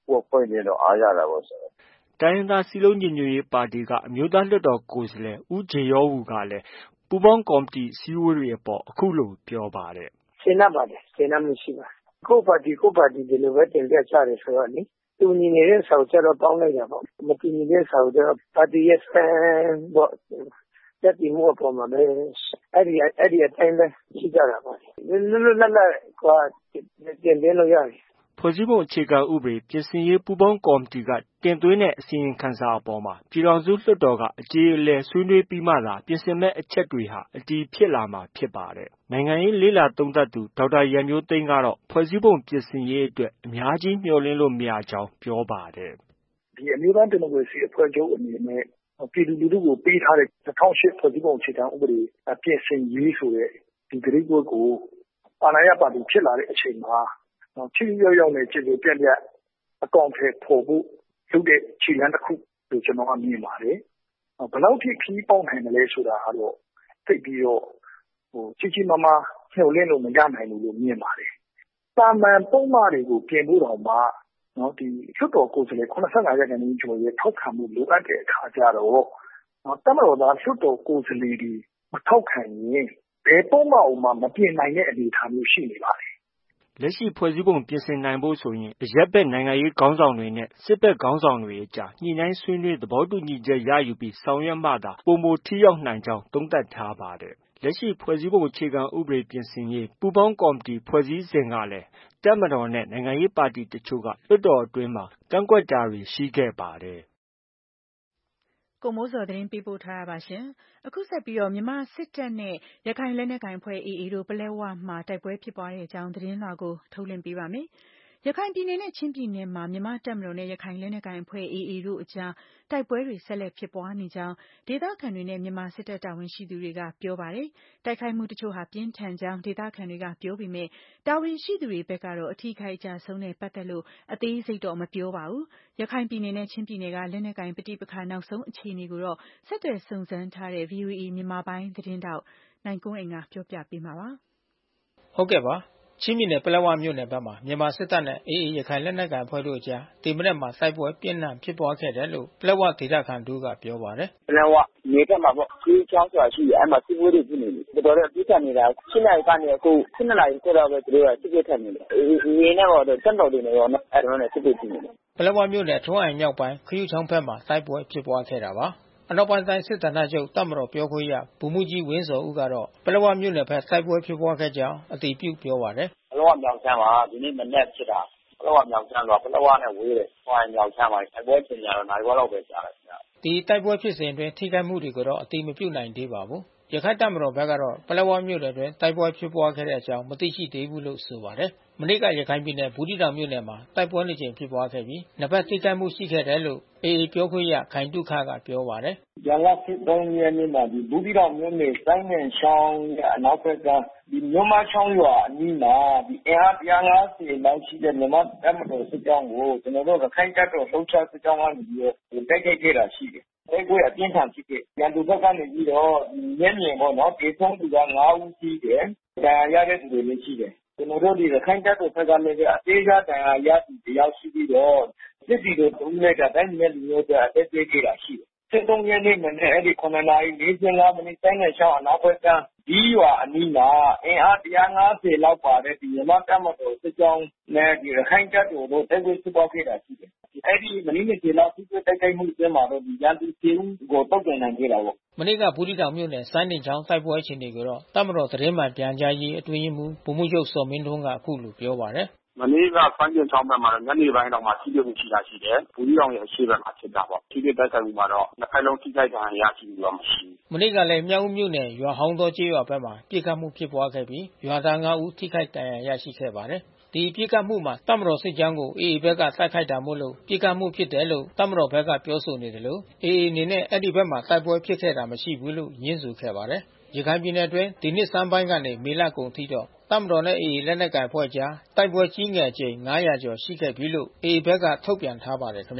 ကိုယ့်အဖွဲ့နဲ့တော့အားရတာပေါ့ဆိုတော့တိုင်းရင်းသားစည်းလုံးညီညွတ်ရေးပါတီကအမျိုးသားလွှတ်တော်ကိုယ်စားလှယ်ဦးဂျေယောဝူကလည်းပူးပေါင်းကော်မတီအစည်းအဝေးတွေအပေါ်အခုလိုပြောပါတယ်။ကျေနပ်ပါတယ်။ကျေနပ်မှုရှိပါတယ်။ကိုယ့်ပါတီကိုယ့်ပါတီဒီလိုပဲတင်ပြကြတယ်ဆိုတော့လေတူညီနေတဲ့စာအုပ်ကြတော့ပေါင်းလိုက်တာပေါ့။မတူညီတဲ့စာအုပ်ကြတော့ပါတီရဲ့ stand ပေါ့တက်တည်မှုအပေါ်မှာပဲအဲ့ဒီအဲ့ဒီအတိုင်းပဲရှိကြတာပါ။လွတ်လွတ်လပ်လပ်ကတင်ပြလို့ရတယ်။ဖွဲ့စည်းပုံအခြေခံဥပဒေပြင်ဆင်ရေးပူးပေါင်းကော်မတီကတင်သွင်းတဲ့အစီရင်ခံစာအပေါ်မှာပြည်ထောင်စုလွှတ်တော်ကအကြေအလည်ဆွေးနွေးပြီးမှသာပြင်ဆင်မဲ့အချက်တွေဟာအတည်ဖြစ်လာမှာဖြစ်ပါတယ်။နိုင်ငံရေးလေ့လာသုံးသပ်သူဒေါက်တာရန်မျိုးသိမ်းကတော့ဖွဲ့စည်းပုံပြင်ဆင်ရေးအတွက်အများကြီးမျှော်လင့်လို့မရကြောင်းပြောပါတယ်။ဒီအမျိုးသားဒီမိုကရေစီအဖွဲ့ချုပ်အနေနဲ့ပြည်သူလူထုကိုပေးထားတဲ့၂၀၀၈ဖွဲ့စည်းပုံအခြေခံဥပဒေပြင်ဆင်ရေးဆိုတဲ့ဒီကတိကဝတ်ကိုအာဏာရပါတီဖြစ်လာတဲ့အချိန်မှာထိရောက်ရောက်နဲ့ကျေကျေပြတ်ပြတ်အကောင်အထည်ဖော်ဖို့လုပ်တဲ့ခြေလှမ်းတစ်ခုလို့ကျွန်တော်ကမြင်ပါတယ်။ဘယ်လောက်ထိခီးပေါက်နိုင်မလဲဆိုတာကတော့သိပြီးတော့ဟိုကြီးကြီးမားမားညှို့လင့်လို့မရနိုင်ဘူးလို့မြင်ပါတယ်။တာမန်ပုံမှန်တွေကိုပြင်ဖို့တော့မှနော်ဒီလွှတ်တော်ကိုယ်စားလှယ်ခုနစ်ဆယ့်ငါးရာခိုင်နှုန်းကျော်ရဲ့ထောက်ခံမှုလိုအပ်တဲ့အခါကျတော့နော်တမတော်သားလွှတ်တော်ကိုယ်စားလှယ်တွေမထောက်ခံရင်ဘယ်ပုံမှန်မှမပြင်နိုင်တဲ့အနေအထားမျိုးရှိနေပါတယ်လက်ရှိဖွဲ့စည်းပုံပြင်ဆင်နိုင်ဖို့ဆိုရင်အရပ်ဘက်နိုင်ငံရေးခေါင်းဆောင်တွေနဲ့စစ်ဘက်ခေါင်းဆောင်တွေအကြားညှိနှိုင်းဆွေးနွေးသဘောတူညီချက်ရယူပြီးဆောင်ရွက်မှသာပိုမိုထိရောက်နိုင်ကြောင်းသုံးသပ်ထားပါတယ်။လက်ရှိဖွဲ့စည်းပုံအခြေခံဥပဒေပြင်ဆင်ရေးပူးပေါင်းကော်မတီဖွဲ့စည်းစဉ်ကလည်းတပ်မတော်နဲ့နိုင်ငံရေးပါတီတချို့ကလွှတ်တော်အတွင်းမှာကန့်ကွက်တာတွေရှိခဲ့ပါတယ်။ကိုမိုးဇော်သတင်းပေးပို့ထားတာပါရှင်။အခုဆက်ပြီးတော့မြန်မာစစ်တပ်နဲ့ရခိုင်လက်နက်ကိုင်အဖွဲ့ အေအေ တို့ပလက်ဝမှာတိုက်ပွဲဖြစ်ပွားတဲ့အကြောင်းသတင်းလွှာကိုထုတ်လွှင့်ပေးပါမယ်။ရခိုင်ပြည်နယ်နဲ့ချင်းပြည်နယ်မှာမြန်မာတပ်မတော်နဲ့ရခိုင်လက်နက်ကိုင်အဖွဲ့ အေအေ တို့အကြားတိုက်ပွဲတွေဆက်လက်ဖြစ်ပွားနေကြောင်းဒေသခံတွေနဲ့မြန်မာစစ်တပ်တာဝန်ရှိသူတွေကပြောပါတယ်။တိုက်ခိုက်မှုတချို့ဟာပြင်းထန်ကြောင်းဒေသခံတွေကပြောပေမဲ့တာဝန်ရှိသူတွေဘက်ကတော့အထူးခိုက်အကြဆုံးနဲ့ပတ်သက်လို့အသေးစိတ်တော့မပြောပါဘူး။ရခိုင်ပြည်နယ်နဲ့ချင်းပြည်နယ်ကလက်နက်ကိုင်ပဋိပက္ခနောက်ဆုံးအခြေအနေကိုတော့ဆက်သွယ်စုံစမ်းထားတဲ့ ဗွီအိုအေမြန်မာပိုင်းသတင်းတောက်နိုင်ကွန်းအိမ်ကပြောပြပေးမှာပါ။ဟုတ်ကဲ့ပါ။ချင်းပြည်နယ်ပလက်ဝမြို့နယ်ဘက်မှာမြန်မာစစ်တပ်နဲ့အေအေရခိုင်လက်နက်ကိုင်အဖွဲ့တို့အကြားဒီမနက်မှာတိုက်ပွဲပြင်းထန်ဖြစ်ပွားခဲ့တယ်လို့ပလက်ဝဒေသခံတို့ကပြောပါတယ်။ပလက်ဝနေကမှာပေါ့ခီးချောင်းဆိုတာရှိတယ်။အဲ့မှာစစ်ပွဲတွေဖြစ်နေတယ်။တော်တော်လေးပြင်းထန်နေတာရှစ်နာရီကနေအခုဆယ်နှစ်နာရီကျော်တော့ပဲသူတို့ကစစ်ပွဲထန်နေတယ်။နေနဲ့တော့စက်တော်တွေနဲ့ရောအဲ့တော့လည်းစစ်ပွဲဖြစ်နေတယ်။ပလက်ဝမြို့နယ်ထွန်းအိုင်မြောက်ပိုင်းခီးချောင်းဘက်မှာတိုက်ပွဲဖြစ်ပွားခဲ့တာပါ။အနောက်ပိုင်းတိုင်းစစ်ဌာနချုပ်တပ်မတော်ပြောခွင့်ရဗိုလ်မှူးကြီးဝင်းစောဦးကတော့ပလက်ဝမြို့နယ်ဘက်တိုက်ပွဲဖြစ်ပွားခဲ့ကြောင်းအတည်ပြုပြောပါတယ်။ပလက်ဝမြောက်ချမ်းမှာဒီနေ့မနေ့ဖြစ်တာပလက်ဝမြောက်ချမ်းဆိုပလက်ဝနဲ့ဝေးတယ်။ဟိုအိုင်မြောက်ချမ်းမှာတိုက်ပွဲဖြစ်ကြတော့နိုင်ဝက်လောက်ပဲကြားတယ်ခင်ဗျ။ဒီတိုက်ပွဲဖြစ်စဉ်အတွင်းထိခိုက်မှုတွေကိုတော့အတည်မပြုနိုင်သေးပါဘူး။ရခိုင်တပ်မတော်ဘက်ကတော့ပလက်ဝမြို့နယ်တွင်တိုက်ပွဲဖြစ်ပွားခဲ့တဲ့အကြောင်းမသိရှိသေးဘူးလို့ဆိုပါတယ်။မနေ့ကရခိုင်ပြည်နယ်ဘူးသီးတောင်မြို့နယ်မှာတိုက်ပွဲနှစ်ကြိမ်ဖြစ်ပွားခဲ့ပြီးနှစ်ဖက်ထိခိုက်မှုရှိခဲ့တယ်လို့အေအေပြောခွင့်ရခိုင်တုခကပြောပါတယ်။ဇန်နဝါရီ သုံး ရက်နေ့မှာဒီဘူးသီးတောင်မြို့နယ်စိုင်းငင်ချောင်းရဲ့အနောက်ဘက်ကဒီမြို့မချောင်းရွာအနီးမှာဒီအင်အားတစ်ရာငါးဆယ်လောက်ရှိတဲ့မြန်မာတပ်မတော်စစ်ကြောင်းကိုကျွန်တော်တို့ရခိုင်တပ်တော်လှုပ်ရှားစစ်ကြောင်းကနေပြီးတော့တိုက်ခိုက်ခဲ့တာရှိတယ်။တိုက်ပွဲအပြင်းထန်ဖြစ်ခဲ့ရန်သူဘက်ကနေပြီးတော့ညံ့ညင်ပေါ့နော်ဒေဆုံးသူကငါးဦးရှိတယ်။ဒါရတဲ့သူတွေလည်းရှိတယ်။ကျွန်တော်တို့ဒီရခိုင်တပ်တော်ဘက်ကလည်းအသေးစားတန်ရာရသူတယောက်ရှိပြီးတော့စစ်တီတို့တုံးလိုက်ကတိုင်းနယ်လူမျိုးတွေအသက်ပေးခဲ့တာရှိတယ်။စစ်သုံးရက်နေ့မှာလည်းအဲ့ဒီခုနစ်နာရီလေးဆယ်ငါးမိနစ်တိုင်းနယ်ချောင်းအနောက်ဘက်ကဒီရွာအနီးမှာအင်အားတစ်ရာငါးဆယ်လောက်ပါတဲ့ဒီမြန်မာတပ်မတော်စစ်ကြောင်းနဲ့ဒီရခိုင်တပ်တော်တို့တိုက်ပွဲဖြစ်ပွားခဲ့တာရှိတယ်။အဲ့ဒီမိနစ်နှစ်ကျော်လောက်စစ်ပွဲတိုက်ခိုက်မှုအတွင်းမှာတော့ဒီရန်သူစီဦးကိုတုတ်တင်နိုင်ခဲ့တာပေါ့။မနေ့ကဘူးသီးတောင်မြို့နယ်စိုင်းတင်ချောင်းတိုက်ပွဲအခြေအနေကိုတော့တပ်မတော်သတင်းမှန်ပြန်ကြားရေးအတွင်းရေးမှူးဗိုလ်မှူးချုပ်စောမင်းထွန်းကအခုလိုပြောပါတယ်။မနေ့ကစိုင်းတင်ချောင်းဘက်မှာညနေပိုင်းတော့မှစီးပြုံရှိတာရှိတယ်။ဘူးသီးတောင်ရဲ့အရှေ့ဘက်မှာဖြစ်တာပေါ့။ဒီကိတိုက်ခိုက်မှုမှာတော့နှစ်ဖက်လုံးထိခိုက်ဒဏ်ရာရရှိမှုတော့မရှိဘူး။မနေ့ကလည်းမြောက်ဦးမြို့နယ်ရွာဟောင်းတော်ကျေးရွာဘက်မှာပြစ်ခတ်မှုဖြစ်ပွားခဲ့ပြီးရွာသားငါးဦးထိခိုက်ဒဏ်ရာရရှိခဲ့ပါတယ်။ဒီပြစ်ခတ်မှုမှာတပ်မတော်စစ်ကြောင်းကိုအေအေဘက်ကတိုက်ခိုက်တာမို့လို့ပြစ်ခတ်မှုဖြစ်တယ်လို့တပ်မတော်ဘက်ကပြောဆိုနေတယ်လို့အေအေအနေနဲ့အဲ့ဒီဘက်မှာတိုက်ပွဲဖြစ်ခဲ့တာမရှိဘူးလို့ညင်းဆိုခဲ့ပါတယ်။ရခိုင်ပြည်နယ်အတွင်းဒီနှစ်စမ်းပိုင်းကနေမေလကုန်ထိတော့တပ်မတော်နဲ့အေအေလက်နက်ကိုင်အဖွဲ့ကြားတိုက်ပွဲကြီးငယ်ချိန်ငါးရာကျော်ရှိခဲ့ပြီလို့အေအေဘက်ကထုတ်ပြန်ထားပါတယ်ခင်ဗျာ။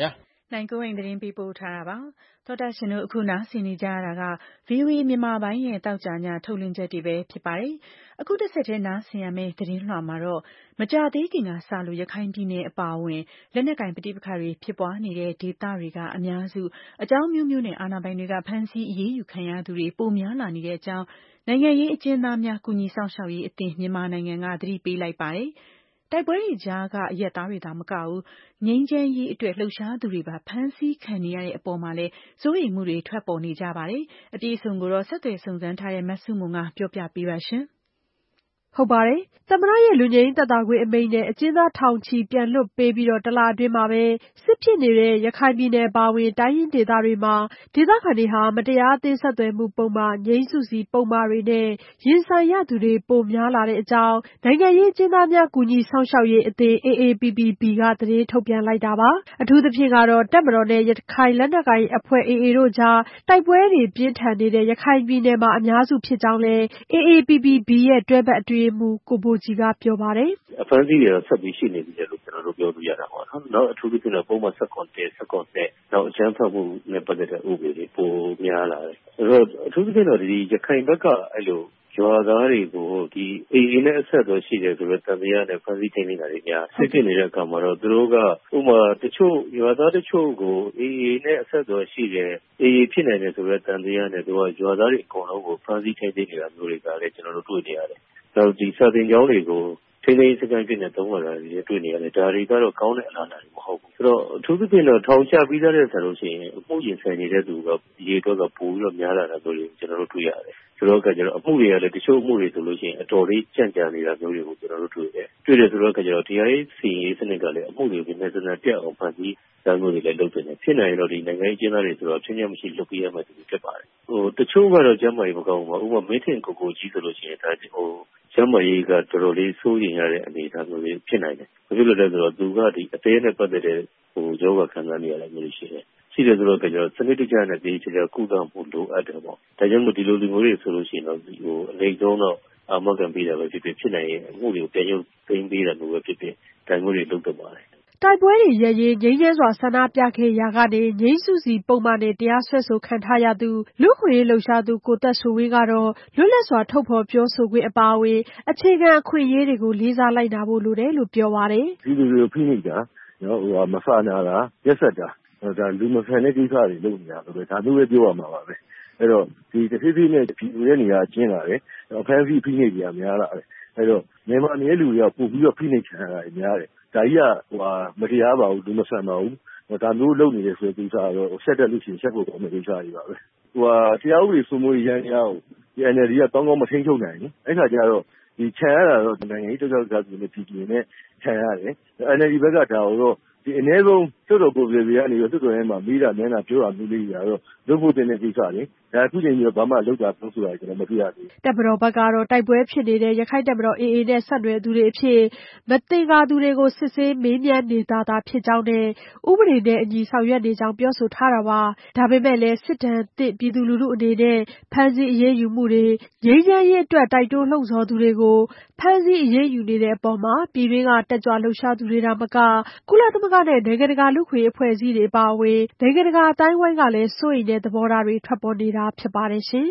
နိုင်ကိုရင်သတင်းပေးပို့ထားတာပါ။သောတာရှင်တို့အခုနားဆင်နေကြရတာက ဗီအိုအေ မြန်မာပိုင်းရဲ့တောက်ကြညထုတ်လွှင့်ချက်တွေပဲဖြစ်ပါတယ်။အခုတစ်ဆက်တည်းနားဆင်ရမယ့်သတင်းလွှာမှာတော့မကြသေးခင်ကစလို့ရခိုင်ပြည်နယ်အပါအဝင်လက်နက်ကင်ပဋိပက္ခတွေဖြစ်ပွားနေတဲ့ဒေသတွေကအများစုအကြောင်းမျိုးမျိုးနဲ့အာဏာပိုင်တွေကဖမ်းဆီးအရေးယူခံရသူတွေပိုများလာနေတဲ့အကြောင်းနိုင်ငံရေးအကျဉ်းသားများကူညီဆောင်ရှောက်ရေးအသင်းမြန်မာနိုင်ငံကသတိပေးလိုက်ပါတယ်။တိုက်ပွဲတွေကြားကအရက်သားတွေသာမကဘူးငြိမ်းချမ်းရေးအတွက်လှုပ်ရှားသူတွေပါဖမ်းဆီးခံနေရတဲ့အပေါ်မှာလည်းစိုးရိမ်မှုတွေထွက်ပေါ်နေကြပါတယ်။အပြည့်အစုံကိုတော့ဆက်သွယ်စုံစမ်းထားတဲ့မဆုမွန်ကပြောပြပေးပါရှင်။ဟုတ်ပါတယ်။သမ္မတရဲ့လူငြိမ်းသက်သာခွင့်အမိန့်နဲ့အကျဉ်းသားထောင်ချီပြန်လွှတ်ပေးပြီးတော့တလအတွင်းမှာပဲစစ်ဖြစ်နေတဲ့ရခိုင်ပြည်နယ်ပါဝင်တိုင်းရင်းဒေသတွေမှာဒေသခံတွေဟာမတရားအသင်းဆက်သွယ်မှုပုံမှန်ငြိမ်းစုစီပုံမှန်တွေနဲ့ရင်ဆိုင်ရသူတွေပိုများလာတဲ့အကြောင်းနိုင်ငံရေးအကျဉ်းသားများကူညီဆောင်ရှောက်ရေးအသင်း အေအေပီပီဘီ ကသတင်းထုတ်ပြန်လိုက်တာပါ။အထူးသဖြင့်ကတော့တပ်မတော်နဲ့ရခိုင်လက်နက်ကိုင်အဖွဲ့အေအေတို့ကြားတိုက်ပွဲတွေပြင်းထန်နေတဲ့ရခိုင်ပြည်နယ်မှာအများစုဖြစ်ကြောင်းလည်း အေအေပီပီဘီ ရဲ့တွဲဘက်အတွင်းမှုကိုဘိုကြီးကပြောပါတယ်။အဖမ်းဆီးတွေတော့ဆက်ပြီးရှိနေပြီလို့ကျွန်တော်တို့ပြောလို့ရတာပေါ့နော်။နောက်အထူးသဖြင့်တော့ပုံမှန်ဆက်ကွန်တက်ဆက်ကွန်တက်နောက်အကြမ်းဖက်မှုနဲ့ပတ်သက်တဲ့ဥပဒေတွေပိုများလာတယ်။အဲ့တော့အထူးသဖြင့်တော့ဒီရခိုင်ဘက်ကအဲ့လိုရွာသားတွေကိုဒီအေအေနဲ့အဆက်အသွယ်ရှိတယ်ဆိုတော့တန်တရားနဲ့ဖမ်းဆီးထိန်းသိမ်းတာတွေများစစ်ဖြစ်နေတဲ့အခါမှာတော့သူတို့ကဥပမာတချို့ရွာသားတချို့ကိုအေအေနဲ့အဆက်အသွယ်ရှိတယ်အေအေဖြစ်နိုင်တယ်ဆိုတော့တန်တရားနဲ့သူကရွာသားတွေအကုန်လုံးကိုဖမ်းဆီးထိန်းသိမ်းနေတာမျိုးတွေကလည်းကျွန်တော်တို့တွေ့နေရတယ်။နောက်ဒီစာသင်ကျောင်းတွေကိုထိန်းသိမ်းစကန်ပြည့်နဲ့သုံးလာတာတွေတွေ့နေရတယ်ဒါတွေကတော့ကောင်းတဲ့အလားအလာတွေမဟုတ်ဘူးဆိုတော့အထူးသဖြင့်တော့ထောင်ချပြီးသားတဲ့ဆိုလို့ရှိရင်အမှုရင်ဆိုင်နေတဲ့သူကရေတော့ကပိုပြီးတော့များလာတာမျိုးတွေကျွန်တော်တို့တွေ့ရတယ်ဆိုတော့ကကျတော့အမှုတွေကလည်းတချို့အမှုတွေဆိုလို့ရှိရင်အတော်လေးကြံ့ကြာနေတာမျိုးတွေကိုကျွန်တော်တို့တွေ့တယ်တွေ့တယ်ဆိုတော့ကကျတော့တရားရေးစီရေးစနစ်ကလည်းအမှုတွေကိုနည်းစနစ်ပြတ်အောင်ဖန်တီးဒါမျိုးတွေလည်းလုပ်နေတယ်ဖြစ်နိုင်တော့ဒီနိုင်ငံရေးကျင်းသားတွေဆိုတော့ချင်းချင်းမရှိလုပ်ပြရမှတူဖြစ်ပါတယ်ဟိုတချို့ကတော့ကျမ်းမာရေးမကောင်းဘူးဥပမာမင်းထင်ကိုကိုကြီးဆိုလို့ရှိရင်ဒါဟိုကျမ်းမာရေးကတော်တော်လေးစိုးရိမ်ရတဲ့အနေအထားမျိုးတွေဖြစ်နိုင်တယ်ဘာဖြစ်လို့လဲဆိုတော့သူကဒီအသေးနဲ့ပတ်သက်တဲ့ဟိုယောဂခံစားနေရတဲ့မျိုးရှိတယ်ရှိတယ်ဆိုတော့ကျတော့စနစ်တကျနဲ့ဒီချေချာကုသမှုလိုအပ်တယ်ပေါ့ဒါကြောင့်မို့ဒီလိုလူမျိုးတွေဆိုလို့ရှိရင်တော့ဒီဟိုအနေဆုံးတော့အာမခံပေးတာပဲဖြစ်ဖြစ်ဖြစ်နိုင်ရင်အမှုတွေကိုပြန်ရုပ်သိမ်းပေးတာမျိုးပဲဖြစ်ဖြစ်ဒါမျိုးတွေလုပ်တော့ပါတယ်တိုက်ပွဲတွေရရင်ငြိမ်းချမ်းစွာဆန္ဒပြခဲ့ရာကနေငြိမ်းစုစီပုံမှန်နဲ့တရားစွဲဆိုခံထားရသူလူခွေလှုပ်ရှားသူကိုသက်ဆိုဝင်းကတော့လွတ်လပ်စွာထုတ်ဖော်ပြောဆိုခွင့်အပါအဝင်အခြေခံအခွင့်အရေးတွေကိုလေးစားလိုက်နာဖို့လိုတယ်လို့ပြောပါတယ်ဒီလိုလိုဖိနှိပ်တာနော်ဟိုမဆာနာတာရက်ဆက်တာဒါလူမဆန်တဲ့ကိစ္စတွေလုပ်နေတာဆိုတော့ဒါမျိုးပဲပြောရမှာပါပဲအဲ့တော့ဒီတစ်ဖြည်းဖြည်းနဲ့ဒီလူရဲ့နေရာကျင်းလာတယ်အဖမ်းဆီးဖိနှိပ်ကြများလာတယ်အဲ့တော့မြန်မာနယ်လူတွေကပို့ပြီးတော့ဖိနှိပ်ခံရတာများတယ်ဒါကြီးကဟိုဟာမတရားပါဘူးလူမဆန်ပါဘူးဒါမျိုးလုပ်နေတယ်ဆိုတဲ့ကိစ္စကတော့ဆက်တက်လို့ရှိရင်ဆက်ဖို့ကောင်းတဲ့ကိစ္စတွေပါပဲဟိုဟာတရားဥပဒေစိုးမိုးရေးရန်ရအောင်ဒီ အန် အယ်လ် ဒီကကောင်းကောင်းမထိန်းချုပ်နိုင်ဘူးအဲ့ခါကျတော့ဒီခြံရတာတော့နိုင်ငံရေးတောက်တောက်ကြပြီးပြည်ပြည်နဲ့ခြံရတယ် အန် အယ်လ် ဒီဘက်ကဒါတော့ဒီအနည်းဆုံးကျွတ်တော်ကိုပြည်ပြည်ကနေပြီးတော့တွတ်တော်ထဲမှာမိတာမျက်နှာပြောတာမျိုးလေးတွေကတော့လုပ်ဖို့တင်တဲ့ကိစ္စတွေဒါအခုချိန်ကြီးတော့ဘာမှလုပ်တာပြောဆိုတာကျွန်တော်မတွေ့ရဘူးတပ်မတော်ဘက်ကတော့တိုက်ပွဲဖြစ်နေတဲ့ရခိုင်တပ်မတော် အေအေနဲ့ဆက်နွယ်သူတွေအဖြစ်မသင်္ကာသူတွေကိုစစ်ဆေးမေးမြန်းနေတာသာဖြစ်ကြောင်းနဲ့ဥပဒေနဲ့အညီဆောင်ရွက်နေကြောင်းပြောဆိုထားတာပါဒါပေမဲ့လည်းစစ်တမ်းသစ်ပြည်သူလူထုအနေနဲ့ဖမ်းဆီးအရေးယူမှုတွေငြိမ်းချမ်းရေးအတွက်တိုက်တွန်းလှုံ့ဆော်သူတွေကိုဖမ်းဆီးအရေးယူနေတဲ့အပေါ်မှာပြည်တွင်းကတက်ကြွလှုပ်ရှားသူတွေဒါမကကုလသမဂ္ဂနဲ့နိုင်ငံတကာလူ့ခွင့်အဖွဲ့အစည်းတွေအပါအဝင်နိုင်ငံတကာအတိုင်းအဝိုင်းကလည်းစိုးရိမ်တဲ့သဘောထားတွေထွက်ပေါ်နေတာဖြစ်ပါတယ်ရှင်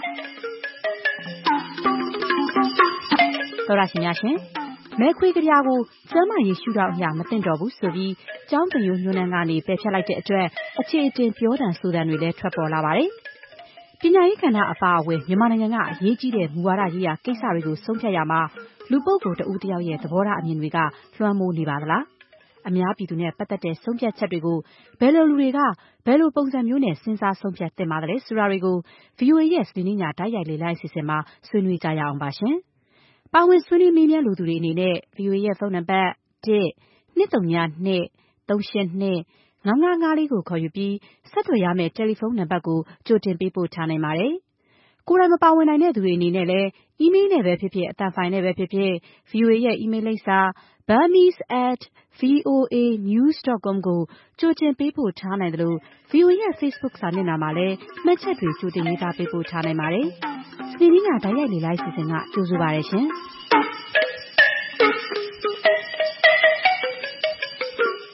တော်ရရှိများရှင်မဲခွေကြရာကိုကျမ်းမာရေးရှုထောင့်အရာမသိတော့ဘူးဆိုပြီးကျောင်းတမျိုးညွှန်းနှန်းကနေပယ်ဖျက်လိုက်တဲ့အတွက်အခြေအတင်ပြောတန်ဆိုတန်တွေလည်းထွက်ပေါ်လာပါတယ်ပညာရေးကဏ္ဍအပါအဝင်မြန်မာနိုင်ငံကအရေးကြီးတဲ့မူဝါဒရေးရာကိစ္စတွေကိုဆုံးဖြတ်ရမှာလူပုဂ္ဂိုလ်တဦးတစ်ယောက်ရဲ့သဘောထားအမြင်တွေကလွှမ်းမိုးနေပါသလားအများပြည်သူနဲ့ပတ်သက်တဲ့ဆုံးဖြတ်ချက်တွေကိုဘယ်လိုလူတွေကဘယ်လိုပုံစံမျိုးနဲ့စဉ်းစားဆုံးဖြတ်သင့်ပါသလဲဆိုတာတွေကို ဗွီအိုအေ ရဲ့စနေနေ့ညတိုက်ရိုက်လေ့လာအစီအစဉ်မှာဆွေးနွေးကြရအောင်ပါရှင်။ပါဝင်ဆွေးနွေးမေးမြန်းလူသူတွေအနေနဲ့ ဗွီအိုအေ ရဲ့ဖုန်းနံပါတ်၁ ၂၃၂ ၃၈၂ ၅၅၅လေးကိုခေါ်ယူပြီးဆက်သွယ်ရမယ့်တယ်လီဖုန်းနံပါတ်ကိုကြိုတင်ပေးပို့ထားနိုင်ပါတယ်။ကိုယ်တိုင်မပါဝင်နိုင်တဲ့သူတွေအနေနဲ့လည်းအီးမေးလ်နဲ့ပဲဖြစ်ဖြစ်အသံဖိုင်နဲ့ပဲဖြစ်ဖြစ် ဗွီအိုအေ ရဲ့အီးမေးလ်လိပ်စာ burmese at voa news dot com ကိုကြိုတင်ပေးပို့ထားနိုင်တယ်လို့ ဗွီအိုအေ ရဲ့ Facebook စာမျက်နှာမှာလည်းမှတ်ချက်တွေကြိုတင်ရေးသားပေးပို့ထားနိုင်ပါတယ်။စနေနေ့ညတိုက်ရိုက်လေ့လာစီစဉ်ကကြိုဆိုပါရရှင်။ဒီ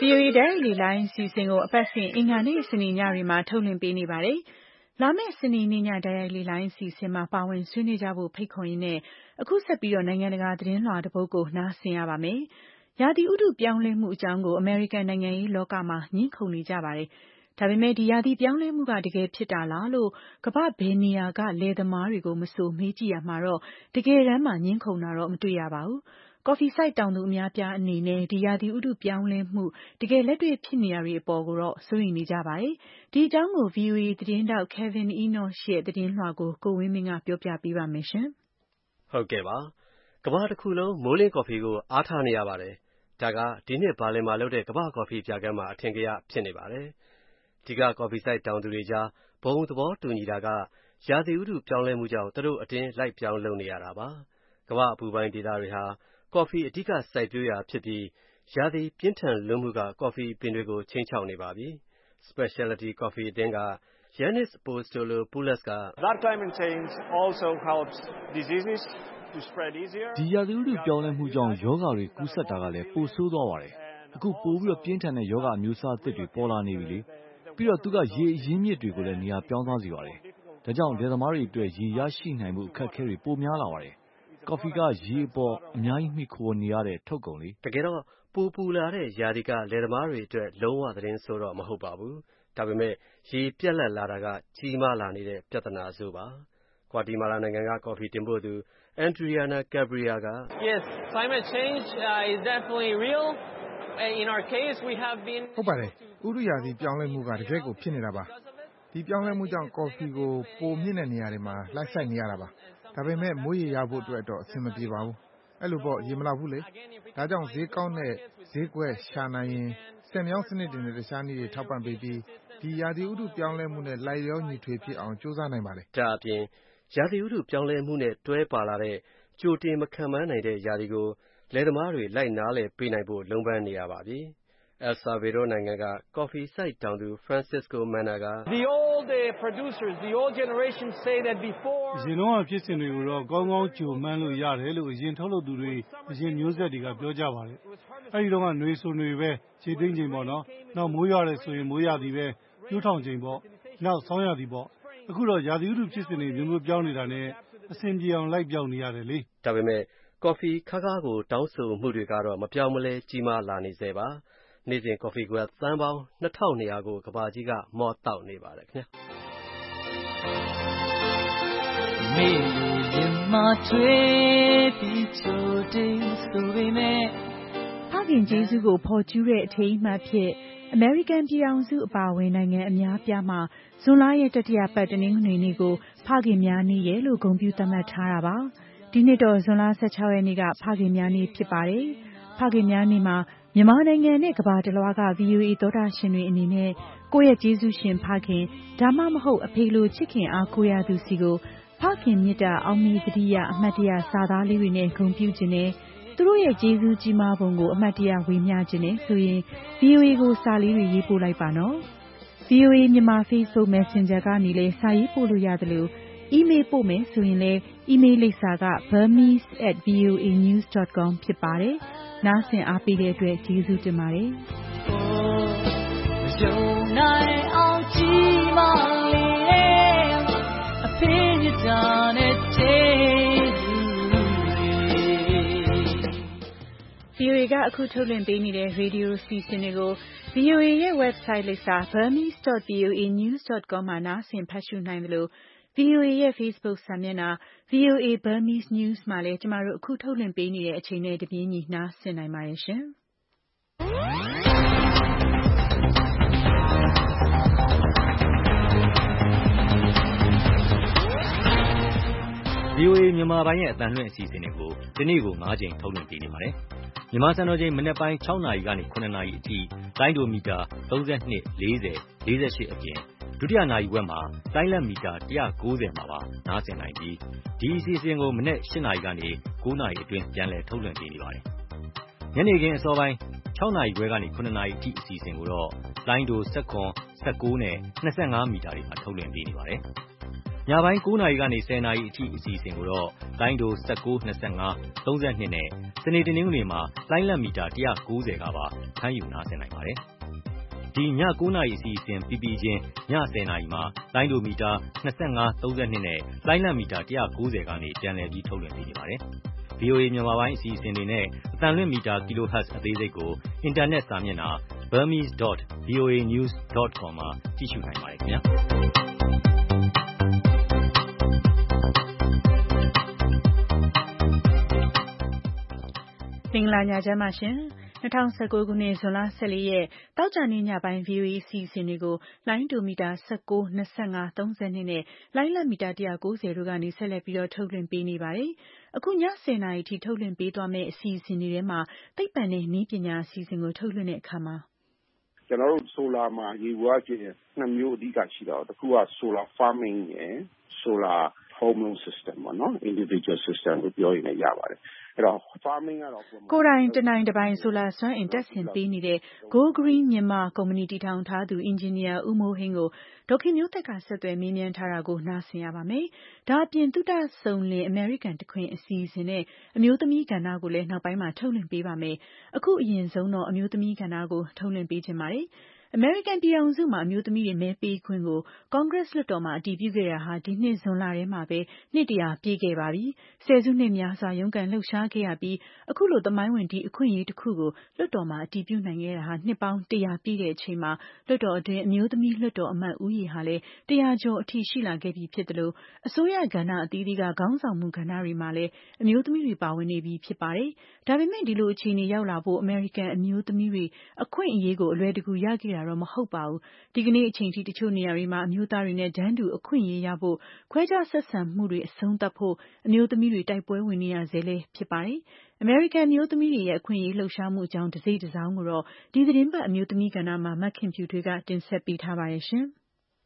O A ဓာတ်ရိုက်လေလိုင်းအစီအစဉ်ကိုအပတ်စဉ်အင်္ဂါနေ့စနေညတွေမှာထုတ်လွှင့်ပေးနေပါတယ်။လာမယ့်စနေနေ့ညဓာတ်ရိုက်လေလိုင်းအစီအစဉ်မှာပါဝင်ဆွေးနွေးကြဖို့ဖိတ်ခေါ်ရင်းနဲ့အခုဆက်ပြီးနိုင်ငံတကာသတင်းလွှာတစ်ပုဒ်ကိုနားဆင်ရပါမယ်။ရာသီဥတုပြောင်းလဲမှုအကြောင်းကိုအမေရိကန်နိုင်ငံရေးလောကမှာငြင်းခုန်နေကြပါတယ်။ဒါပေမဲ့ဒီရာသီပြောင်းလဲမှုကတကယ်ဖြစ်တာလားလို့ကမ္ဘာ့ဘယ်နေရာကလယ်သမားတွေကိုမဆိုမေးကြည့်ရမှာတော့တကယ်တမ်းမှာငြင်းခုန်တာတော့မတွေ့ရပါဘူး။ကော်ဖီစိုက်တောင်သူအများပြားအနေနဲ့ဒီရာသီဥတုပြောင်းလဲမှုတကယ်လက်တွေ့ဖြစ်နေတာတွေအပေါ်ကိုတော့စိုးရိမ်နေကြပါတယ်။ဒီအကြောင်းကို V O A သတင်းတောက် Kevin Enoch ရဲ့သတင်းလွှာကိုကိုဝင်းမင်းကပြောပြပေးပါမယ်ရှင်။ဟုတ်ကဲ့ပါ။ကမ္ဘာတစ်ခုလုံးမိုးလင်းကော်ဖီကိုအားထားနေရပါတယ်။ဒါကဒီနှစ်ဘာလင်မှာလုပ်တဲ့ကမ္ဘာကော်ဖီပြကမ်းမှာအထင်ကရဖြစ်နေပါတယ်။ဒီကကော်ဖီစိုက်တောင်သူတွေကြားဘုံသဘောတူညီတာကရာသီဥတုပြောင်းလဲမှုကြောင့်သူတို့အတင်းလိုက်ပြောင်းလုပ်နေရတာပါ။ကမ္ဘာအပူပိုင်းဒေသတွေဟာကော်ဖီအဓိကစိုက်ပျိုးရာဖြစ်ပြီးရာသီပြင်းထန်လွန်းမှုကကော်ဖီပင်တွေကိုချိန်ချောက်နေပါပြီ။ Specialty Coffee အသင်းက Yanis Apostolopoulos က That climate change also helps diseases to spread easier. ဒီရာသီဥတုပြောင်းလဲမှုကြောင့်ယောဂတွေကူးစက်တာကလည်းပိုဆိုးသွားပါတယ်။အခုပိုပြီးတော့ပြင်းထန်တဲ့ယောဂအမျိုးအစားအသစ်တွေပေါ်လာနေပြီလေ။ပြီးတော့သူကရေအရင်းမြစ်တွေကိုလည်းနေရာပြောင်းသွားစေပါတယ်။ဒါကြောင့်လယ်သမားတွေအတွက်ရေရရှိနိုင်မှုအခက်အခဲတွေပိုများလာပါတယ်။ကော်ဖီကရေပေါ်အများကြီးမှီခိုနေရတဲ့ထုတ်ကုန်လေတကယ်တော့ပူပူလာတဲ့ရာသီကလယ်သမားတွေအတွက်လုံးဝသတင်းဆိုတော့မဟုတ်ပါဘူးဒါပေမဲ့ရေပြက်လက်လာတာကကြီးမားလာနေတဲ့ပြဿနာဆိုပါဂွာတီမာလာနိုင်ငံကကော်ဖီတင်ပို့သူ Adriana Cabrera က Yes, climate change uh, is definitely real. In our case, we have been ဟုတ်ပါတယ်ဥတုရာသီပြောင်းလဲမှုကတကယ်ကိုဖြစ်နေတာပါဒီပြောင်းလဲမှုကြောင့်ကော်ဖီကိုပိုမြင့်တဲ့နေရာတွေမှာလိုက်ဆိုင်နေရတာပါဒါပေမဲ့မိုးရေရဖို့အတွက်တော့အဆင်မပြေပါဘူးအဲ့လိုပေါ့ရေမလောက်ဘူးလေဒါကြောင့်ဈေးကောင်းတဲ့ဈေးကွက်ရှာနိုင်ရင်စက်မြောင်းစနစ်တွေနဲ့တခြားနည်းတွေထောက်ပံ့ပေးပြီးဒီရာသီဥတုပြောင်းလဲမှုနဲ့လိုက်လျောညီထွေဖြစ်အောင်ကြိုးစားနိုင်ပါတယ်ဒါအပြင်ရာသီဥတုပြောင်းလဲမှုနဲ့တွဲပါလာတဲ့ကြိုတင်မခံမှန်းနိုင်တဲ့ရာသီကိုလယ်သမားတွေလိုက်နားလည်ပေးနိုင်ဖို့လုံးပန်းနေရပါပြီEl Salvador နိုင်ငံကကော်ဖီစိုက်တောင်သူ Francisco Mana က The old uh, producers, the old generation say that before အရင်တော့ဖြစ်စဉ်တွေကိုတော့ကောင်းကောင်းကြိုမှန်းလို့ရတယ်လို့အရင်ထုတ်လုပ်သူတွေအရင်မျိုးဆက်တွေကပြောကြပါတယ်။အဲဒီတော့ကຫນွေဆိုຫນွေပဲခြေသိမ်းချိန်ပေါ့နော်။နောက်မိုးရတယ်ဆိုရင်မိုးရသည်ပဲညှို့ထောင်ချိန်ပေါ့။နောက်ဆောင်းရသည်ပေါ့။အခုတော့ရာသီဥတုဖြစ်စဉ်တွေမျိုးမျိုးပြောင်းနေတာနဲ့အဆင်ပြေအောင်လိုက်ပြောင်းနေရတယ်လေ။ဒါပေမဲ့ကော်ဖီခါးခါးကိုတောင်းဆိုမှုတွေကတော့မပြောင်းမလဲကြီးမားလာနေသေးပါနေ့စဉ်ကော်ဖီကွက်သန်းပေါင်းနှစ်ထောင်နှစ်ရာကိုကဘာကြီးကမော့တောက်နေပါတယ်ခင်ဗျာမေရင်မထွေးပြီးချိုတိဆိုပေမဲ့ဖခင်ကျေးဇူးကိုဖော်ကျူးတဲ့အထိမ်းအမှတ်ဖြစ်အမေရိကန်ပြည်အောင်စုအပါအဝင်နိုင်ငံအများပြားမှာဇွန်လရဲ့တတိယပတ်တနင်္ဂနွေနေ့ကိုဖခင်များနေ့ရဲ့လို့ဂုဏ်ပြုသတ်မှတ်ထားတာပါဒီနှစ်တော့ဇွန်လဆယ့်ခြောက်ရက်နေ့ကဖခင်များနေ့ဖြစ်ပါတယ်ဖခင်များနေ့မှာမြန်မာနိုင်ငံနဲ့ကမ္ဘာတစ်လွှားက V O A သောတာရှင်တွေအနေနဲ့ကိုယ့်ရဲ့ကျေးဇူးရှင်ဖခင်ဒါမှမဟုတ်အဖေလိုချစ်ခင်အားကိုးရသူစီကိုဖခင်မြတ်တာအောင်မေတ္တိယအမတ်တရစာသားလေးတွေနဲ့ဂုဏ်ပြုခြင်းနဲ့သူတို့ရဲ့ကျေးဇူးကြီးမားပုံကိုအမတ်တရဝေမျှခြင်းနဲ့ဆိုရင် V O A ကိုစာလေးတွေရေးပို့လိုက်ပါနော် V O A မြန်မာ Facebook Messenger ကနေလည်းစာရေးပို့လို့ရတယ်လို့ email ပို့မယ်ဆိုရင်လည်း email လိပ်စာက burmese at voanews dot com ဖြစ်ပါတယ်နားဆင်အားပေးတဲ့အတွက်ကျေးဇူးတင်ပါတယ်။ယုံနိုင်အောင်ကြည်မလေးအဖေမြတ်တာနဲ့ကျေးဇူးတွေ။ V O A ကအခုထုတ်လွှင့်ပေးနေတဲ့ radio စီစဉ်တွေကို V O A ရဲ့ website လိပ်စာ burmese dot voanews dot com မှာနားဆင်ဖတ်ရှုနိုင်တယ်လို့ V O A ရဲ့ Facebook စာမျက်နှာ V O A Burmese News မှာလည်းကျမတို့အခုထုတ်လွှင့်ပေးနေတဲ့အချိန်နဲ့တပြေးညီနားဆင်နိုင်ပါတယ်ရှင်။ V O A မြန်မာပိုင်းရဲ့အသံလွှင့်အစီအစဉ်တွေကိုဒီနေ့ကို၅ချိန်ထုတ်လွှင့်ပေးနေပါတယ်။မြန်မာစံတော်ချိန်မနက်ပိုင်း၆နာရီကနေ၇နာရီအထိလိုင်းဒိုမီတာ၃၂ ၄၀ ၄၈အပြင်ဒုတိယနာရီဝက်မှာတိုင်းလက်မီတာ၁၉၀မှာပါနားဆင်နိုင်ပြီးဒီအစီအစဉ်ကိုမနေ့၈နာရီကနေ၉နာရီအတွင်းပြန်လည်ထုတ်လွှင့်ပေးနေပါတယ်။ညနေခင်းအစောပိုင်း၆နာရီခွဲကနေ၇နာရီအထိအစီအစဉ်ကိုတော့လိုင်းဒို၁၇ ၁၉နဲ့၂၅မီတာတွေမှာထုတ်လွှင့်ပေးနေပါတယ်။ညပိုင်းကိုးနာရီကနေဆယ်နာရီအထိအစီအစဉ်ကိုတော့လိုင်းဒို၁၉ ၂၅ ၃၂နဲ့စနေတနင်္ဂနွေမှာလိုင်းလတ်မီတာ၁၉၀ကပါဖမ်းယူနားဆင်နိုင်ပါတယ်။ဒီညကိုးနာရီအစီအစဉ်ပြီးပြီးချင်းညဆယ်နာရီမှာလိုင်းဒိုမီတာ၂၅ ၃၂နဲ့လိုင်းလတ်မီတာ၁၉၀ကနေပြန်လည်ပြီးထုတ်လွှင့်ပေးနေပါတယ်။ ဗွီအိုအေ မြန်မာပိုင်းအစီအစဉ်တွေနဲ့အသံလွှင့်မီတာ kilohertz အသေးစိတ်ကိုအင်တာနက်စာမျက်နှာ burmese dot voa news dot com မှာကြည့်ရှုနိုင်ပါတယ်ခင်ဗျာ။မင်္ဂလာညချမ်းပါရှင်။၂၀၁၉ခုနှစ်ဇွန်လ၁၄ရက်သောကြာနေ့ညပိုင်း ဗွီအိုအေအစီအစဉ်တွေကိုလိုင်းဒိုမီတာ၁၉ ၂၅ ၃၂နဲ့လိုင်းလတ်မီတာ၁၉၀တို့ကနေဆက်လက်ပြီးတော့ထုတ်လွှင့်ပေးနေပါတယ်။အခုညဆယ်နာရီထိထုတ်လွှင့်ပေးသွားမယ့်အစီအစဉ်တွေထဲမှာသိပ္ပံနဲ့နည်းပညာအစီအစဉ်ကိုထုတ်လွှင့်တဲ့အခါမှာကျွန်တော်တို့ solar မှာရေဝါကျင်းနှစ်မျိုးအဓိကရှိတော့တစ်ခုက solar farming ရယ် solar home system ပေါ့နော် individual system ကိုပြောရင်လည်းရပါတယ်အဲ့တော့ farming ကတော့ကိုယ်တိုင်တနိုင်တပိုင်ဆိုလာစွမ်းအင်တက်ဆင်ပေးနေတဲ့ Go Green မြန်မာကုမ္ပဏီတည်ထောင်ထားသူအင်ဂျင်နီယာဦးမိုးဟင်းကိုဒေါ်ခင်မျိုးသက်ကဆက်သွယ်မေးမြန်းထားတာကိုနားဆင်ရပါမယ်။ဒါအပြင်သုတဆုံလင်အမေရိကန်တခွင်အစီအစဉ်နဲ့အမျိုးသမီးကဏ္ဍကိုလည်းနောက်ပိုင်းမှာထုတ်လွှင့်ပေးပါမယ်။အခုအရင်ဆုံးတော့အမျိုးသမီးကဏ္ဍကိုထုတ်လွှင့်ပေးခြင်းပါတယ်။အမေရိကန်ပြည်ထောင်စုမှာအမျိုးသမီးတွေမဲပေးခွင့်ကိုကွန်ဂရက်လွှတ်တော်မှာအတည်ပြုခဲ့တာဟာဒီနှစ်ဇွန်လထဲမှာပဲနှစ်တရာပြည့်ခဲ့ပါပြီ။ဆယ်စုနှစ်များစွာရုန်းကန်လှုပ်ရှားခဲ့ရပြီးအခုလိုသမိုင်းဝင်ဒီအခွင့်အရေးတစ်ခုကိုလွှတ်တော်မှာအတည်ပြုနိုင်ခဲ့တာဟာနှစ်ပေါင်းတရာပြည့်တဲ့အချိန်မှာလွှတ်တော်အတွင်းအမျိုးသမီးလွှတ်တော်အမတ်ဦးရေဟာလည်းတရာကျော်အထိရှိလာခဲ့ပြီဖြစ်တယ်လို့အစိုးရကဏ္ဍအသီးသီးကခေါင်းဆောင်မှုကဏ္ဍတွေမှာလည်းအမျိုးသမီးတွေပါဝင်နေပြီဖြစ်ပါတယ်။ဒါပေမဲ့ဒီလိုအခြေအနေရောက်လာဖို့အမေရိကန်အမျိုးသမီးတွေအခွင့်အရေးကိုအလွယ်တကူရခဲ့တာတော့မဟုတ်ပါဘူး။ဒီကနေ့အချိန်ထိတချို့နေရာတွေမှာအမျိုးသားတွေနဲ့တန်းတူအခွင့်အရေးရဖို့ခွဲခြားဆက်ဆံမှုတွေအဆုံးသတ်ဖို့အမျိုးသမီးတွေတိုက်ပွဲဝင်နေရဆဲလည်းဖြစ်ပါတယ်။အမေရိကန်အမျိုးသမီးတွေရဲ့အခွင့်အရေးလှုပ်ရှားမှုအကြောင်းတစိမ့်တစောင်းကိုတော့ဒီသတင်းပတ်အမျိုးသမီးကဏ္ဍမှာမခင်ဖြူထွေးကတင်ဆက်ပေးထားပါတယ်ရှင်။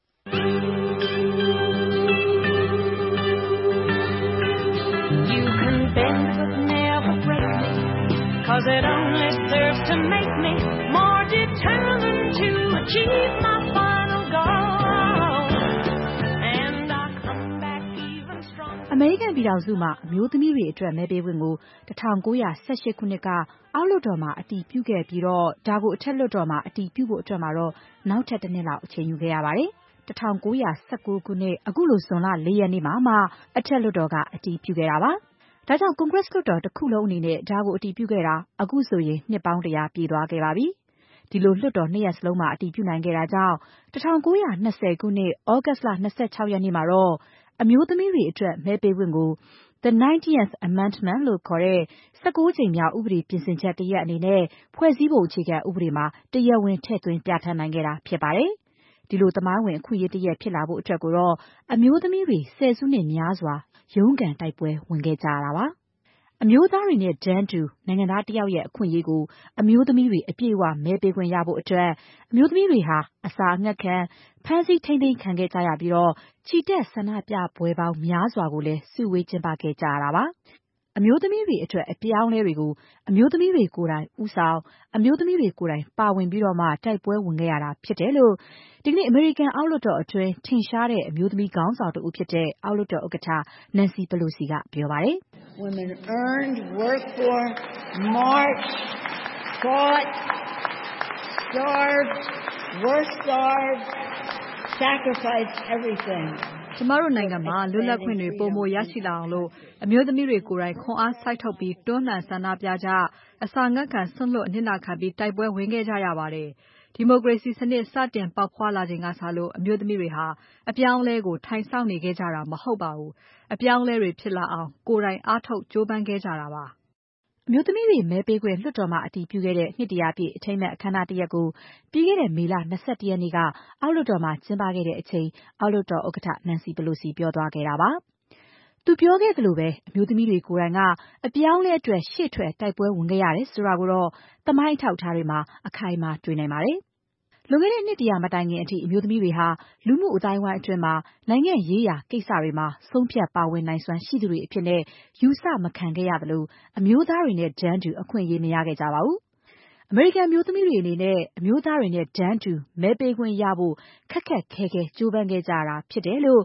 You can bend but never break me cause it only serves to make me more determined to achieve my final goal and I come back even stronger အမေရိကန်ပြည်ထောင်စုမှာအမျိုးသမီးတွေအတွက်မဲပေးခွင့်ကို၁၉၁၈ခုနှစ်ကအောက်လွှတ်တော်မှာအတည်ပြုခဲ့ပြီးတော့ဒါကိုအထက်လွှတ်တော်မှာအတည်ပြုဖို့အတွက်မှာတော့နောက်ထပ်တစ်နှစ်လောက်အချိန်ယူခဲ့ရပါတယ်။၁၉၁၉ခုနှစ်အခုလိုဇွန်လ၄ရက်နေ့မှာမှအထက်လွှတ်တော်ကအတည်ပြုခဲ့တာပါ။ဒါကြောင့်ကွန်ဂရက်လွှတ်တော်တစ်ခုလုံးအနေနဲ့ဒါကိုအတည်ပြုခဲ့တာအခုဆိုရင်နှစ်ပေါင်းတရာပြည့်သွားခဲ့ပါပြီ။ဒီလိုလွှတ်တော်နှစ်ရပ်စလုံးမှာအတည်ပြုနိုင်ခဲ့တာကြောင့်၁၉၂၀ခုနှစ်ဩဂတ်လ၂၆ရက်နေ့မှာတော့အမျိုးသမီးတွေအတွက်မဲပေးခွင့်ကို The ninetieth Amendment လို့ခေါ်တဲ့၁၉ကြိမ်မြောက်ဥပဒေပြင်ဆင်ချက်တစ်ရပ်အနေနဲ့ဖွဲ့စည်းပုံအခြေခံဥပဒေမှာတရားဝင်ထည့်သွင်းပြဌာန်းနိုင်ခဲ့တာဖြစ်ပါတယ်။ဒီလိုသမိုင်းဝင်အခွင့်အရေးတစ်ရပ်ဖြစ်လာဖို့အတွက်ကိုတော့အမျိုးသမီးတွေဆယ်စုနှစ်များစွာရုန်းကန်တိုက်ပွဲဝင်ခဲ့ကြရတာပါ။အမျိုးသားတွေနဲ့တန်းတူနိုင်ငံသားတစ်ယောက်ရဲ့အခွင့်အရေးကိုအမျိုးသမီးတွေအပြည့်အဝမဲပေးခွင့်ရဖို့အတွက်အမျိုးသမီးတွေဟာအစာအငတ်ခံဖမ်းဆီးထိန်းသိမ်းခံခဲ့ကြရပြီးတော့ချီတက်ဆန္ဒပြပွဲပေါင်းများစွာကိုလည်းစုဝေးကျင်းပခဲ့ကြရတာပါ။အမျိုးသမီးတွေအတွက်အပြောင်းအလဲတွေကိုအမျိုးသမီးတွေကိုယ်တိုင်ဦးဆောင်အမျိုးသမီးတွေကိုယ်တိုင်ပါဝင်ပြီးတော့မှတိုက်ပွဲဝင်ခဲ့ရတာဖြစ်တယ်လို့ဒီကနေ့အမေရိကန်အောက်လွှတ်တော်အတွင်းထင်ရှားတဲ့အမျိုးသမီးခေါင်းဆောင်တဦးဖြစ်တဲ့အောက်လွှတ်တော်ဥက္ကဋ္ဌ Nancy Pelosi ကပြောပါတယ်။ Women earned, worked for, marched, fought, starved, were starved, sacrificed everything. ကျမတို့နိုင်ငံမှာလွတ်လပ်ခွင့်တွေပိုမိုရရှိလာအောင်လို့အမျိုးသမီးတွေကိုယ်တိုင်ခွန်အားစိုက်ထုတ်ပြီးတွန်းလှန်ဆန္ဒပြကြအစာငတ်ခံဆွန့်လွတ်အနစ်နာခံပြီးတိုက်ပွဲဝင်ခဲ့ကြရပါတယ်။ဒီမိုကရေစီစနစ်စတင်ပေါက်ဖွားလာချိန်ကစလို့အမျိုးသမီးတွေဟာအပြောင်းအလဲကိုထိုင်ဆောင်နေခဲ့ကြတာမဟုတ်ပါဘူး။အပြောင်းအလဲတွေဖြစ်လာအောင်ကိုယ်တိုင်အားထုတ်ကြိုးပမ်းခဲ့ကြတာပါ။အမျိုးသမီးတွေမဲပေးခွင့်လွှတ်တော်မှာအတည်ပြုခဲ့တဲ့နှစ်တရာပြည့်အထိမ်းအမှတ်အခမ်းအနားတစ်ရပ်ကိုပြီးခဲ့တဲ့မေလ၂၁ရက်နေ့ကအောက်လွှတ်တော်မှာကျင်းပခဲ့တဲ့အချိန်အောက်လွှတ်တော်ဥက္ကဋ္ဌ Nancy Pelosi ပြောသွားခဲ့တာပါ။သူပြောခဲ့သလိုပဲအမျိုးသမီးတွေကိုယ်တိုင်ကအပြောင်းအလဲအတွက်ရှေ့ထွက်တိုက်ပွဲဝင်ခဲ့ရတယ်ဆိုတာကိုတော့သမိုင်းအထောက်အထားတွေမှာအခိုင်အမာတွေ့နိုင်ပါတယ်။လွန်ခဲ့တဲ့နှစ်တရာမတိုင်ခင်အထိအမျိုးသမီးတွေဟာလူမှုအသိုင်းအဝိုင်းအတွင်းမှာနိုင်ငံရေးရာကိစ္စတွေမှာဆုံးဖြတ်ပါဝင်နိုင်စွမ်းရှိသူတွေအဖြစ်နဲ့ယူဆမခံခဲ့ရသလိုအမျိုးသားတွေနဲ့တန်းတူအခွင့်အရေးမရခဲ့ကြပါဘူး။အမေရိကန်မျိုးသမီးတွေအနေနဲ့အမျိုးသားတွေနဲ့တန်းတူမဲပေးခွင့်ရဖို့ခက်ခက်ခဲခဲကြိုးပမ်းခဲ့ကြတာဖြစ်တယ်လို့ဒီ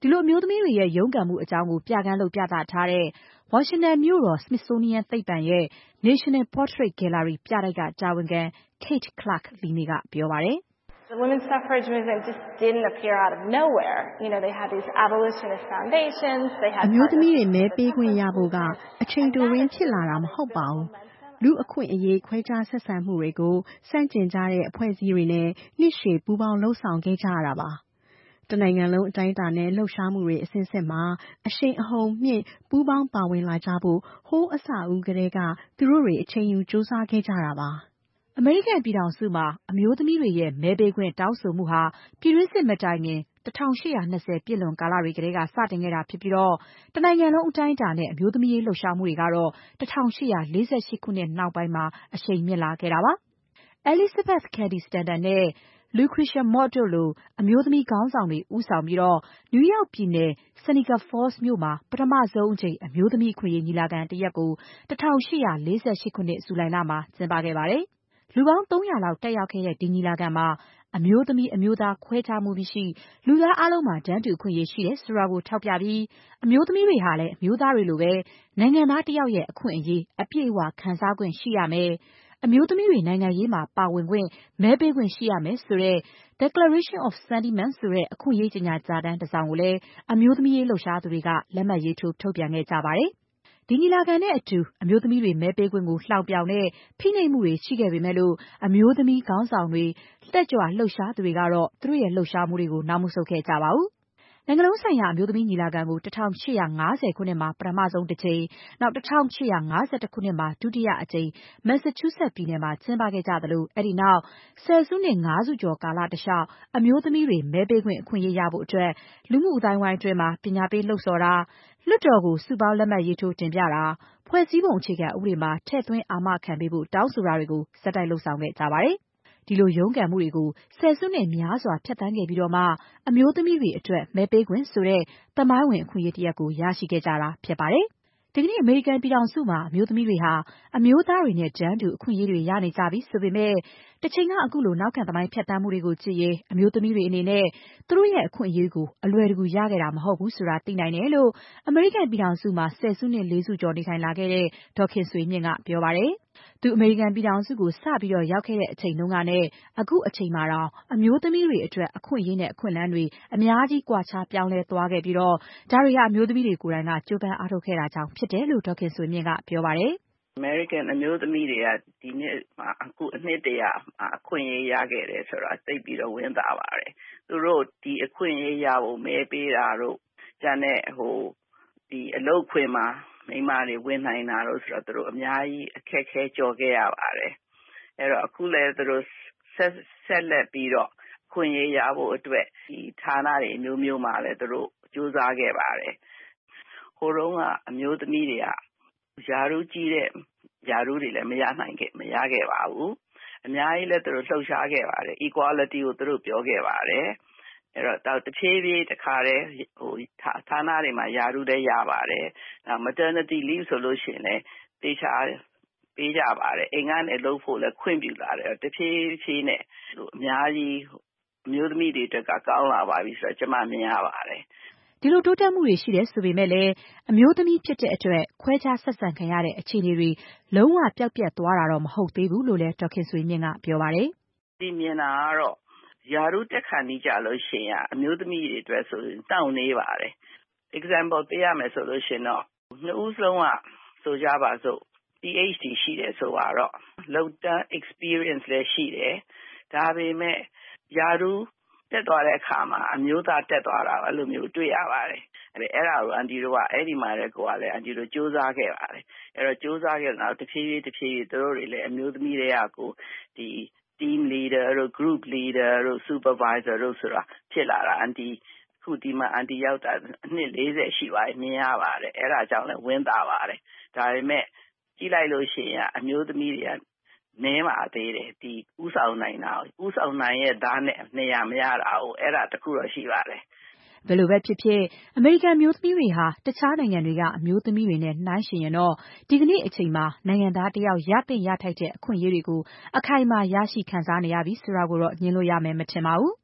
ဒီလိုအမျိုးသမီးတွေရဲ့ရုန်းကန်မှုအကြောင်းကိုပြကန်းလို့ပြသထားတဲ့ဝါရှင်တန်မြို့တော် Smithsonian သိပ္ပံရဲ့ National Portrait Gallery ပြတိုက်ကတာဝန်ခံ Kate Clark-Lemme ကပြောပါတယ် The women's suffrage movement just didn't appear out of nowhere. You know, they had these abolitionist foundations. They had အမျိုးသမီးတွေမဲပေးခွင့်ရဖို့ကအချိန်တိုရင်းဖြစ်လာတာမဟုတ်ပါဘူး။လူအခွင့်အရေးခွဲခြားဆက်ဆံမှုတွေကိုစန့်ကျင်ကြတဲ့အဖွဲ့အစည်းတွေနဲ့နှစ်ရှည်ပူးပေါင်းလှုပ်ဆောင်ခဲ့ကြရတာပါ။တနိုင်ငံလုံးအတိုင်းအတာနဲ့လှုပ်ရှားမှုတွေအစဉ်စဉ်မှာအရှိန်အဟုန်မြင့်ပူးပေါင်းပါဝင်လာကြဖို့ဟိုးအစအဦးကတည်းကသူတို့တွေအချိန်ယူစူးစမ်းခဲ့ကြတာပါ။အမေရိကန်ပြည်ထောင်စုမှာအမျိုးသမီးတွေရဲ့မဲပေးခွင့်တောင်းဆိုမှုဟာပြည်တွင်းစစ်မတိုင်ခင်၁၈၂၀ပြည့်လွန်ကာလတွေကတည်းကစတင်ခဲ့တာဖြစ်ပြီးတော့တနိုင်ငံလုံးအတိုင်းအတာနဲ့အမျိုးသမီးရေးလှုပ်ရှားမှုတွေကတော့၁၈၄၈ခုနှစ်နောက်ပိုင်းမှာအရှိန်မြင့်လာခဲ့တာပါ။ Elizabeth Cady Stanton နဲ့ Lucretia Mott တို့လိုအမျိုးသမီးခေါင်းဆောင်တွေဦးဆောင်ပြီးတော့နယူးယောက်ပြည်နယ် Seneca Falls မြို့မှာပထမဆုံးအကြိမ်အမျိုးသမီးအခွင့်အရေးညီလာခံတစ်ရပ်ကို၁၈၄၈ခုနှစ်ဇူလိုင်လမှာကျင်းပခဲ့ပါတယ်။လူပေါင်းသုံးရာလောက်တက်ရောက်ခဲ့တဲ့ဒီညီလာခံမှာအမျိုးသမီးအမျိုးသားခွဲခြားမှုမရှိလူသားအားလုံးမှာတန်းတူအခွင့်အရေးရှိတယ်ဆိုတာကိုထောက်ပြပြီးအမျိုးသမီးတွေဟာလည်းအမျိုးသားတွေလိုပဲနိုင်ငံသားတစ်ယောက်ရဲ့အခွင့်အရေးအပြည့်အဝခံစားခွင့်ရှိရမယ်အမျိုးသမီးတွေနိုင်ငံရေးမှာပါဝင်ခွင့်မဲပေးခွင့်ရှိရမယ်ဆိုတဲ့ Declaration of Sentiments ဆိုတဲ့အခွင့်အရေးကြေညာစာတမ်းတစ်စောင်ကိုလည်းအမျိုးသမီးရေးလှုပ်ရှားသူတွေကလက်မှတ်ရေးထိုးထုတ်ပြန်ခဲ့ကြပါတယ်။ဒီညီလာခံနဲ့အတူအမျိုးသမီးတွေမဲပေးခွင့်ကိုလှောင်ပြောင်တဲ့ဖိနှိပ်မှုတွေရှိခဲ့ပေမဲ့လို့အမျိုးသမီးခေါင်းဆောင်တွေတက်ကြွလှုပ်ရှားသူတွေကတော့သူတို့ရဲ့လှုပ်ရှားမှုတွေကိုနောက်မဆုတ်ခဲ့ကြပါဘူး။နိုင်ငံလုံးဆိုင်ရာအမျိုးသမီးညီလာခံကို၁၈၅၀ခုနှစ်မှာပထမဆုံးတစ်ကြိမ်နောက်၁၈၅၁ခုနှစ်မှာဒုတိယအကြိမ် Massachusetts ပြည်နယ်မှာကျင်းပခဲ့ကြသလိုအဲ့ဒီနောက်ဆယ်စုနှစ်ငါးစုကျော်ကာလတလျှောက်အမျိုးသမီးတွေမဲပေးခွင့်အခွင့်အရေးရဖို့အတွက်လူမှုအသိုင်းအဝိုင်းအတွင်းမှာပညာပေးလှုံ့ဆော်တာလွှတ်တော်ကိုစုပေါင်းလက်မှတ်ရေးထိုးတင်ပြတာဖွဲ့စည်းပုံအခြေခံဥပဒေမှာထည့်သွင်းအာမခံပေးဖို့တောင်းဆိုတာတွေကိုဆက်တိုက်လှုံ့ဆော်ခဲ့ကြပါတယ်။ဒီလိုရုန်းကန်မှုတွေကိုဆယ်စုနှစ်များစွာဖြတ်သန်းခဲ့ပြီးတော့မှအမျိုးသမီးတွေအတွက်မဲပေးခွင့်ဆိုတဲ့သမိုင်းဝင်အခွင့်အရေးတစ်ရပ်ကိုရရှိခဲ့ကြတာဖြစ်ပါတယ်။ဒီကနေ့အမေရိကန်ပြည်ထောင်စုမှာအမျိုးသမီးတွေဟာအမျိုးသားတွေနဲ့တန်းတူအခွင့်အရေးတွေရနေကြပြီဆိုပေမဲ့တစ်ချိန်ကအခုလိုနောက်ခံသမိုင်းဖြတ်သန်းမှုတွေကိုကြည့်ရင်အမျိုးသမီးတွေအနေနဲ့သူတို့ရဲ့အခွင့်အရေးကိုအလွယ်တကူရခဲ့တာမဟုတ်ဘူးဆိုတာသိနိုင်တယ်လို့အမေရိကန်ပြည်ထောင်စုမှာဆယ်စုနှစ်လေးစုကျော်နေထိုင်လာခဲ့တဲ့ဒေါ်ခင်ဆွေမြင့်ကပြောပါတယ်။သူအမေရိကန်ပြည်ထောင်စုကိုစပြီးတော့ရောက်ခဲ့တဲ့အချိန်တုန်းကနဲ့အခုအချိန်မှာတော့အမျိုးသမီးတွေအတွက်အခွင့်အရေးနဲ့အခွင့်အလမ်းတွေအများကြီးကွာခြားပြောင်းလဲသွားခဲ့ပြီးတော့ဒါတွေကအမျိုးသမီးတွေကိုယ်တိုင်ကကြိုးပမ်းအားထုတ်ခဲ့တာကြောင့်ဖြစ်တယ်လို့ဒေါ်ခင်ဆွေမြင့်ကပြောပါတယ်။ American အမျိုးသမီးတွေကဒီနှစ်မှာအခုအနှစ်တရာအခွင့်အရေးရခဲ့တယ်ဆိုတာသိပြီးတော့ဝမ်းသာပါတယ်။သူတို့ဒီအခွင့်အရေးရဖို့မဲပေးတာတို့ကျန်တဲ့ဟိုဒီအလုပ်ခွင်မှာမိန်းမတွေဝင်နိုင်တာတို့ဆိုတော့သူတို့အများကြီးအခက်ခဲကြော်ခဲ့ရပါတယ်။အဲ့တော့အခုလည်းသူတို့ဆက်ဆက်လက်ပြီးတော့အခွင့်အရေးရဖို့အတွက်ဒီဌာနတွေအမျိုးမျိုးမှာလည်းသူတို့ကြိုးစားခဲ့ပါတယ်။ဟိုတုန်းကအမျိုးသမီးတွေကယာရုကြီးတဲ့ယာရုတွေလည်းမရနိုင်ခဲ့မရခဲ့ပါဘူးအများကြီးလည်းသူတို့လှုပ်ရှားခဲ့ပါတယ် equality ကိုသူတို့ပြောခဲ့ပါတယ်အဲ့တော့တဖြည်းဖြည်းတခါတည်းဟိုဌာနတွေမှာယာရုလည်းရပါတယ်နောက် maternity leave ဆိုလို့ရှိရင်လည်းတေချာပေးကြပါတယ်အိမ်ကနေလှုပ်ဖို့လည်းခွင့်ပြုလာတယ်တဖြည်းဖြည်းနဲ့ဟိုအများကြီးအမျိုးသမီးတွေအတွက်ကကောင်းလာပါပြီဆိုတော့ကျွန်မမြင်ရပါတယ်ဒီလိုတိုးတက်မှုတွေရှိတယ်ဆိုပေမဲ့လည်းအမျိုးသမီးဖြစ်တဲ့အတွက်ခွဲခြားဆက်ဆံခံရတဲ့အခြေအနေတွေလုံးဝပျောက်ပြတ်သွားတာတော့မဟုတ်သေးဘူးလို့လည်းဒေါက်ခင်ဆွေမြင့်ကပြောပါတယ်။ဒီမြင်တာကတော့ယာရုတက်ခါနီးကြလို့ရှိရင်အမျိုးသမီးတွေအတွက်ဆိုရင်တောင့်နေပါတယ်။ example ပေးရမယ်ဆိုလို့ရှိရင်တော့နှစ်ဦးစလုံးကဆိုကြပါစို့ P H D ရှိတယ်ဆိုတော့လောက်တန်း experience လည်းရှိတယ်။ဒါပေမဲ့ယာရုတက်သွားတဲ့အခါမှာအမျိုးသားတက်သွားတာအဲ့လိုမျိုးတွေ့ရပါတယ်အဲ့အဲ့ဒါကိုအန်တီတို့ကအဲ့ဒီမှာလည်းကိုကလည်းအန်တီတို့စူးစမ်းခဲ့ပါတယ်အဲ့တော့စူးစမ်းခဲ့တော့တဖြည်းဖြည်းတဖြည်းဖြည်းတို့တွေလည်းအမျိုးသမီးတွေကကိုဒီ team leader တို့ group leader တို့ supervisor တို့ဆိုတာဖြစ်လာတာအန်တီခုဒီမှာအန်တီရောက်တာအနှစ်လေးဆယ်ရှိပါပြီမြင်ရပါတယ်အဲ့ဒါကြောင့်လည်းဝမ်းသာပါတယ်ဒါပေမဲ့ကြည့်လိုက်လို့ရှိရင်အမျိုးသမီးတွေကနည်းပါသေးတယ်ဒီဥဆောင်နိုင်တာဥဆောင်နိုင်ရဲ့သားနဲ့နေရာမရတာကိုအဲ့ဒါတခုတော့ရှိပါတယ်ဘယ်လိုပဲဖြစ်ဖြစ်အမေရိကန်မျိုးသမီးတွေဟာတခြားနိုင်ငံတွေကအမျိုးသမီးတွေနဲ့နှိုင်းယှဉ်ရင်တော့ဒီကနေ့အချိန်မှာနိုင်ငံသားတယောက်ရသင့်ရထိုက်တဲ့အခွင့်အရေးတွေကိုအခိုင်အမာရရှိခံစားနေရပြီဆိုတာကိုတော့ညှင်းလို့ရမယ်မထင်ပါဘူး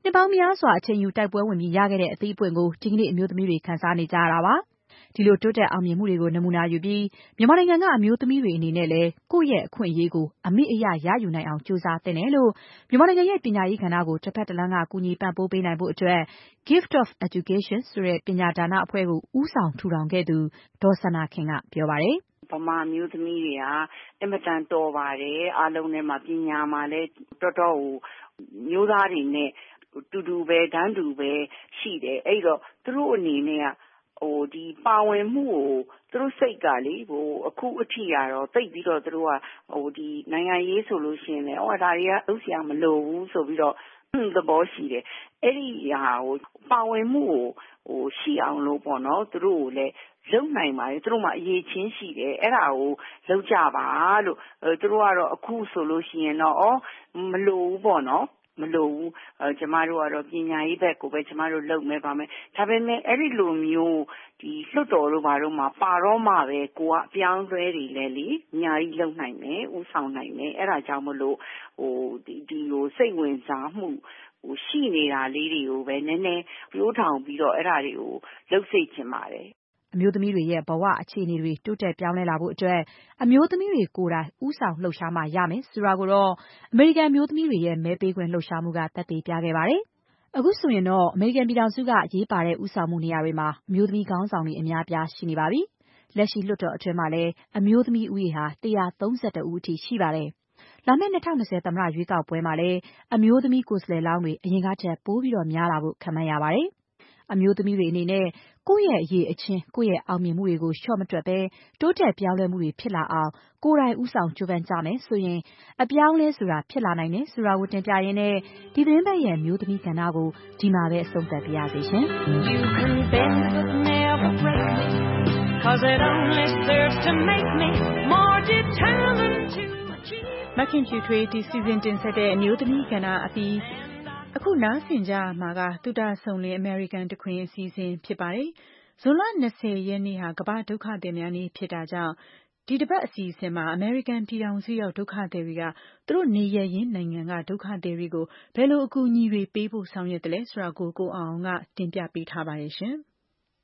နှစ်ပေါင်းများစွာအချိန်ယူတိုက်ပွဲဝင်ပြီးရခဲ့တဲ့အသီးအပွင့်ကိုဒီကနေ့အမျိုးသမီးတွေခံစားနေကြရတာပါ။ဒီလိုတိုးတက်အောင်မြင်မှုတွေကိုနမူနာယူပြီးမြန်မာနိုင်ငံကအမျိုးသမီးတွေအနေနဲ့လည်းကိုယ့်ရဲ့အခွင့်အရေးကိုအမိအယရယူနိုင်အောင်ကြိုးစားသင့်တယ်လို့မြန်မာနိုင်ငံရဲ့ပညာရေးကဏ္ဍကိုတစ်ဖက်တစ်လမ်းကကူညီပံ့ပိုးပေးနိုင်ဖို့အတွက် Gift of Education ဆိုတဲ့ပညာဒါနအဖွဲ့ကိုဦးဆောင်ထူထောင်ခဲ့သူဒေါ်စန္ဒာခင်ကပြောပါတယ်ဗမာမျိုးသမီးတွေကအင်မတန်တော်ပါတယ်အားလုံးနဲ့မှာပညာမှာလည်းတော်တော်ကိုမျိုးသားတွေနဲ့တူတူပဲတန်းတူပဲရှိတယ်အဲ့တော့သူတို့အနေနဲ့ကဟိုဒီပါဝင်မှုကိုသူတို့စိတ်ကလေဟိုအခုအထိရတော့တိတ်ပြီးတော့သူတို့ကဟိုဒီနိုင်ငံရေးဆိုလို့ရှိရင်လည်းဟောဒါတွေကဥစ္စာမလိုဘူးဆိုပြီးတော့သဘောရှိတယ်အဲ့ဒီဟာကိုပါဝင်မှုကိုဟိုရှိအောင်လို့ပေါ့နော်သူတို့ကိုလည်းလုံနိုင်ပါတယ်သူတို့မှအရေးချင်းရှိတယ်အဲ့ဒါကိုလောက်ကြပါလို့သူတို့ကတော့အခုဆိုလို့ရှိရင်တော့မလိုဘူးပေါ့နော်မလိုဘူးအဲကျမတို့ကတော့ပညာရေးဘက်ကိုပဲကျမတို့လုပ်မယ်ပါမယ်ဒါပေမဲ့အဲ့ဒီလိုမျိုးဒီလွတ်တော်တို့ဘာလို့မှပါတော့မှပဲကိုကအပြောင်းလဲတွေလဲလေအများကြီးလုပ်နိုင်မယ်ဥဆောင်နိုင်မယ်အဲ့ဒါကြောင့်မလို့ဟိုဒီဒီလိုစိတ်ဝင်စားမှုဟိုရှိနေတာလေးတွေကိုပဲနည်းနည်းပြိုးထောင်ပြီးတော့အဲ့ဒါတွေကိုလှုပ်စိတ်ချင်ပါတယ်အမျိုးသမီးတွေရဲ့ဘဝအခြေအနေတွေတိုးတက်ပြောင်းလဲလာဖို့အတွက်အမျိုးသမီးတွေကိုယ်တိုင်ဥဆောင်လှုပ်ရှားမှရမယ်ဆိုတာကိုတော့အမေရိကန်မျိုးသမီးတွေရဲ့မဲပေးခွင့်လှုပ်ရှားမှုကသက်သေပြခဲ့ပါတယ်။အခုဆိုရင်တော့အမေရိကန်ပြည်ထောင်စုကရေးပါတဲ့ဥဆောင်မှုနေရာတွေမှာအမျိုးသမီးခေါင်းဆောင်တွေအများပြားရှိနေပါပြီ။လက်ရှိလွှတ်တော်အတွင်းမှာလည်းအမျိုးသမီးဦးရေဟာone hundred thirty-oneဦးအထိရှိပါတယ်။လာမယ့်twenty twentyသမ္မတရွေးကောက်ပွဲမှာလည်းအမျိုးသမီးကိုယ်စားလှယ်လောင်းတွေအရင်ကထက်ပိုပြီးတော့များလာဖို့ခန့်မှန်းရပါတယ်။အမျိုးသမီးတွေအနေနဲ့ကိုယ့်ရဲ့အရေးအချင်းကိုယ့်ရဲ့အောင်မြင်မှုတွေကိုလျှော့မတွက်ပဲတိုးတက်ပြောင်းလဲမှုတွေဖြစ်လာအောင်ကိုယ်တိုင်ဦးဆောင်ကြိုးပမ်းကြမယ်ဆိုရင်အပြောင်းလဲဆိုတာဖြစ်လာနိုင်တယ်ဆိုတာကိုတင်ပြရင်းနဲ့ဒီသတင်းပတ်ရဲ့မျိုးသမီးကဏ္ဍကိုဒီမှာပဲအဆုံးသတ်ပြရစေရှင် You can bend but never break me cause it only serves to make me more determined to achieve မခင်ဖြူထွေးဒီစီစဉ်တင်ဆက်တဲ့အမျိုးသမီးကဏ္ဍအပြီးအခုနားဆင်ကြမှာကသုတဆုံလင်း American တခွင်အစီအစဉ်ဖြစ်ပါတယ်။ဇွန်လtwentyရက်နေ့ဟာကမ္ဘာဒုက္ခသည်များနေ့ဖြစ်တာကြောင့်ဒီတစ်ပတ်အစီအစဉ်မှာ American ပြည်ထောင်စုရောက်ဒုက္ခသည်တွေကသူတို့နေရရင်းနိုင်ငံကဒုက္ခသည်တွေကိုဘယ်လိုအကူအညီတွေပေးဖို့ဆောင်ရွက်တယ်လဲဆိုတာကိုကိုအောင်အောင်ကတင်ပြပေးထားပါတယ်ရှင်။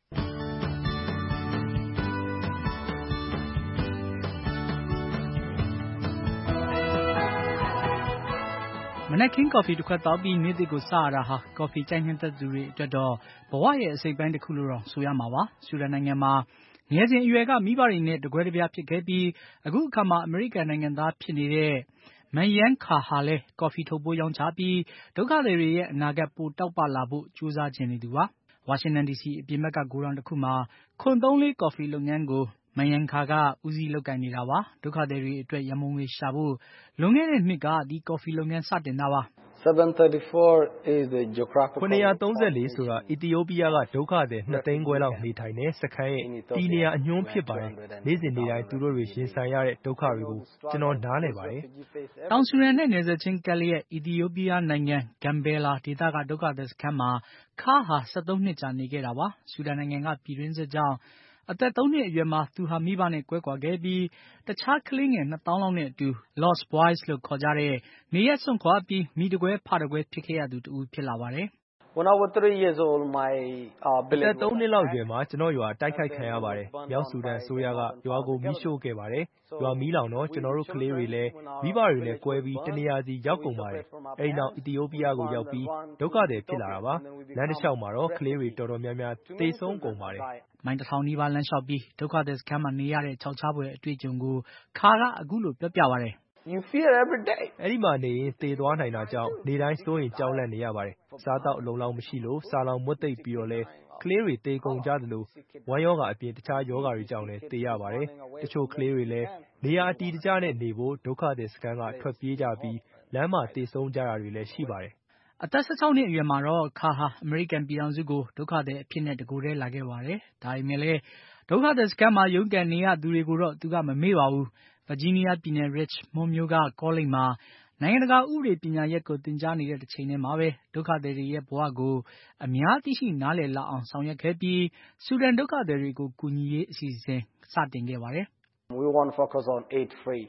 မနက်ခင်းကော်ဖီတစ်ခွက်တောက်ပြီးနေ့သစ်ကိုစရတာဟာကော်ဖီကြိုက်နှစ်သက်သူတွေအတွက်တော့ဘဝရဲ့အစိတ်ပိုင်းတစ်ခုလို့တော့ဆိုရမှာပါ။ဆူဒန်နိုင်ငံမှာငယ်စဉ်အရွယ်ကမိဘတွေနဲ့တကွဲတပြားဖြစ်ခဲ့ပြီးအခုအခါမှာအမေရိကန်နိုင်ငံသားဖြစ်နေတဲ့မန်ယန်ခါဟာလဲကော်ဖီထုတ်ပိုးရောင်းချပြီးဒုက္ခသည်တွေရဲ့အနာဂတ်ပိုတောက်ပလာဖို့ကြိုးစားခြင်းနေသူပါ။ဝါရှင်တန်ဒီစီအပြင်ဘက်ကဂိုဒေါင်တစ်ခုမှာခွန်သုံးလေးကော်ဖီလုပ်ငန်းကိုမန်ယန်ခါကဦးစီးလုပ်ကိုင်နေတာပါ။ဒုက္ခသည်တွေအတွက်ရမုံတွေရှာဖို့လွန်ခဲ့တဲ့နှစ်ကဒီကော်ဖီလုပ်ငန်းစတင်တာပါ seven thirty-four is the geographical ၇၃၄ဆိုတာအီသီယိုးပီးယားကဒုက္ခသည်နှစ်သိန်းခွဲလောက်နေထိုင်တဲ့စခန်းရဲ့တီနေရာအညွှန်းဖြစ်ပါတယ်။နေ့စဉ်နေ့တိုင်းသူတို့တွေရင်ဆိုင်ရတဲ့ဒုက္ခတွေကိုကျွန်တော်နားလည်ပါတယ်။တောင်ဆူဒန်နဲ့နယ်စပ်ချင်းကပ်လျက်အီသီယိုးပီးယားနိုင်ငံဂမ်ဘဲလာဒေသကဒုက္ခသည်စခန်းမှာခါဟာone threeနှစ်ကြာနေခဲ့တာပါ။ဆူဒန်နိုင်ငံကပြည်တွင်းစစ်ကြောင့်အသက်threeနှစ်အရွယ်မှာသူဟာမိဘနဲ့ကွဲကွာခဲ့ပြီးတခြားကလေးငယ်two thousandလောက်နဲ့အတူ Lost Boys လို့ခေါ်ကြတဲ့နေရပ်စွန့်ခွာပြီးမိတကွဲဖတကွဲဖြစ်ခဲ့ရသူတူဖြစ်လာပါတယ်။ When I was three years old my uh အသက်threeနှစ်လောက်အရွယ်မှာကျွန်တော်ရွာတိုက်ခိုက်ခံရပါတယ်။မြောက်ဆူဒန်အစိုးရကရွာကိုမီးရှို့ခဲ့ပါတယ်။ရွာမီးလောင်တော့ကျွန်တော်တို့ကလေးတွေလည်းမိဘတွေနဲ့ကွဲပြီးတနေရာစီရောက်ကုန်ပါတယ်။အဲဒီနောက်အီသီယိုးပီးယားကိုရောက်ပြီးဒုက္ခသည်ဖြစ်လာတာပါ။လမ်းတစ်လျှောက်မှာတော့ကလေးတွေတော်တော်များများသေဆုံးကုန်ပါတယ်။မိုင်တစ်ထောင်နီးပါးလမ်းလျှောက်ပြီးဒုက္ခသည်စခန်းမှာနေရတဲ့ခြောက်ခြားဖွယ်အတွေ့အကြုံကိုခါကအခုလိုပြောပြပါတယ် You fear every day အဲ့ဒီမှာနေရင်သေသွားနိုင်တာကြောင့်နေတိုင်းစိုးရင်ကြောက်လန့်နေရပါတယ်။စားတော့အလုံးလောက်မရှိလို့စားလောင်မွတ်သိပ်ပြီးတော့လဲကလေးတွေသေကုန်ကြသလိုဝမ်းယောဂအပြင်တခြားယောဂတွေကြောင့်လည်းသေရပါတယ်။တချို့ကလေးတွေလည်းနေရာအတီးတကျနဲ့နေဖို့ဒုက္ခသည်စခန်းကထွက်ပြေးကြပြီးလမ်းမှာသေဆုံးကြတာတွေလည်းရှိပါတယ်။အသက်sixteenနှစ်အရွယ်မှာတော့ခါဟာအမေရိကန်ပြည်ထောင်စုကိုဒုက္ခသည်အဖြစ်နဲ့တကိုယ်တည်းလာခဲ့ပါတယ်။ဒါပေမဲ့လည်းဒုက္ခသည်စခန်းမှာရုန်းကန်နေရသူတွေကိုတော့သူကမမေ့ပါဘူး။ဗာဂျီးနီးယားပြည်နယ် Richmond မြို့ကကောလိပ်မှာနိုင်ငံတကာဥပဒေပညာရပ်ကိုသင်ကြားနေတဲ့တစ်ချိန်တည်းမှာပဲဒုက္ခသည်တွေရဲ့ဘဝကိုအများသိရှိနားလည်လာအောင်ဆောင်ရွက်ခဲ့ပြီးဆူဒန်ဒုက္ခသည်တွေကိုကူညီရေးအစီအစဉ်စတင်ခဲ့ပါတယ်။ We want to focus on aid free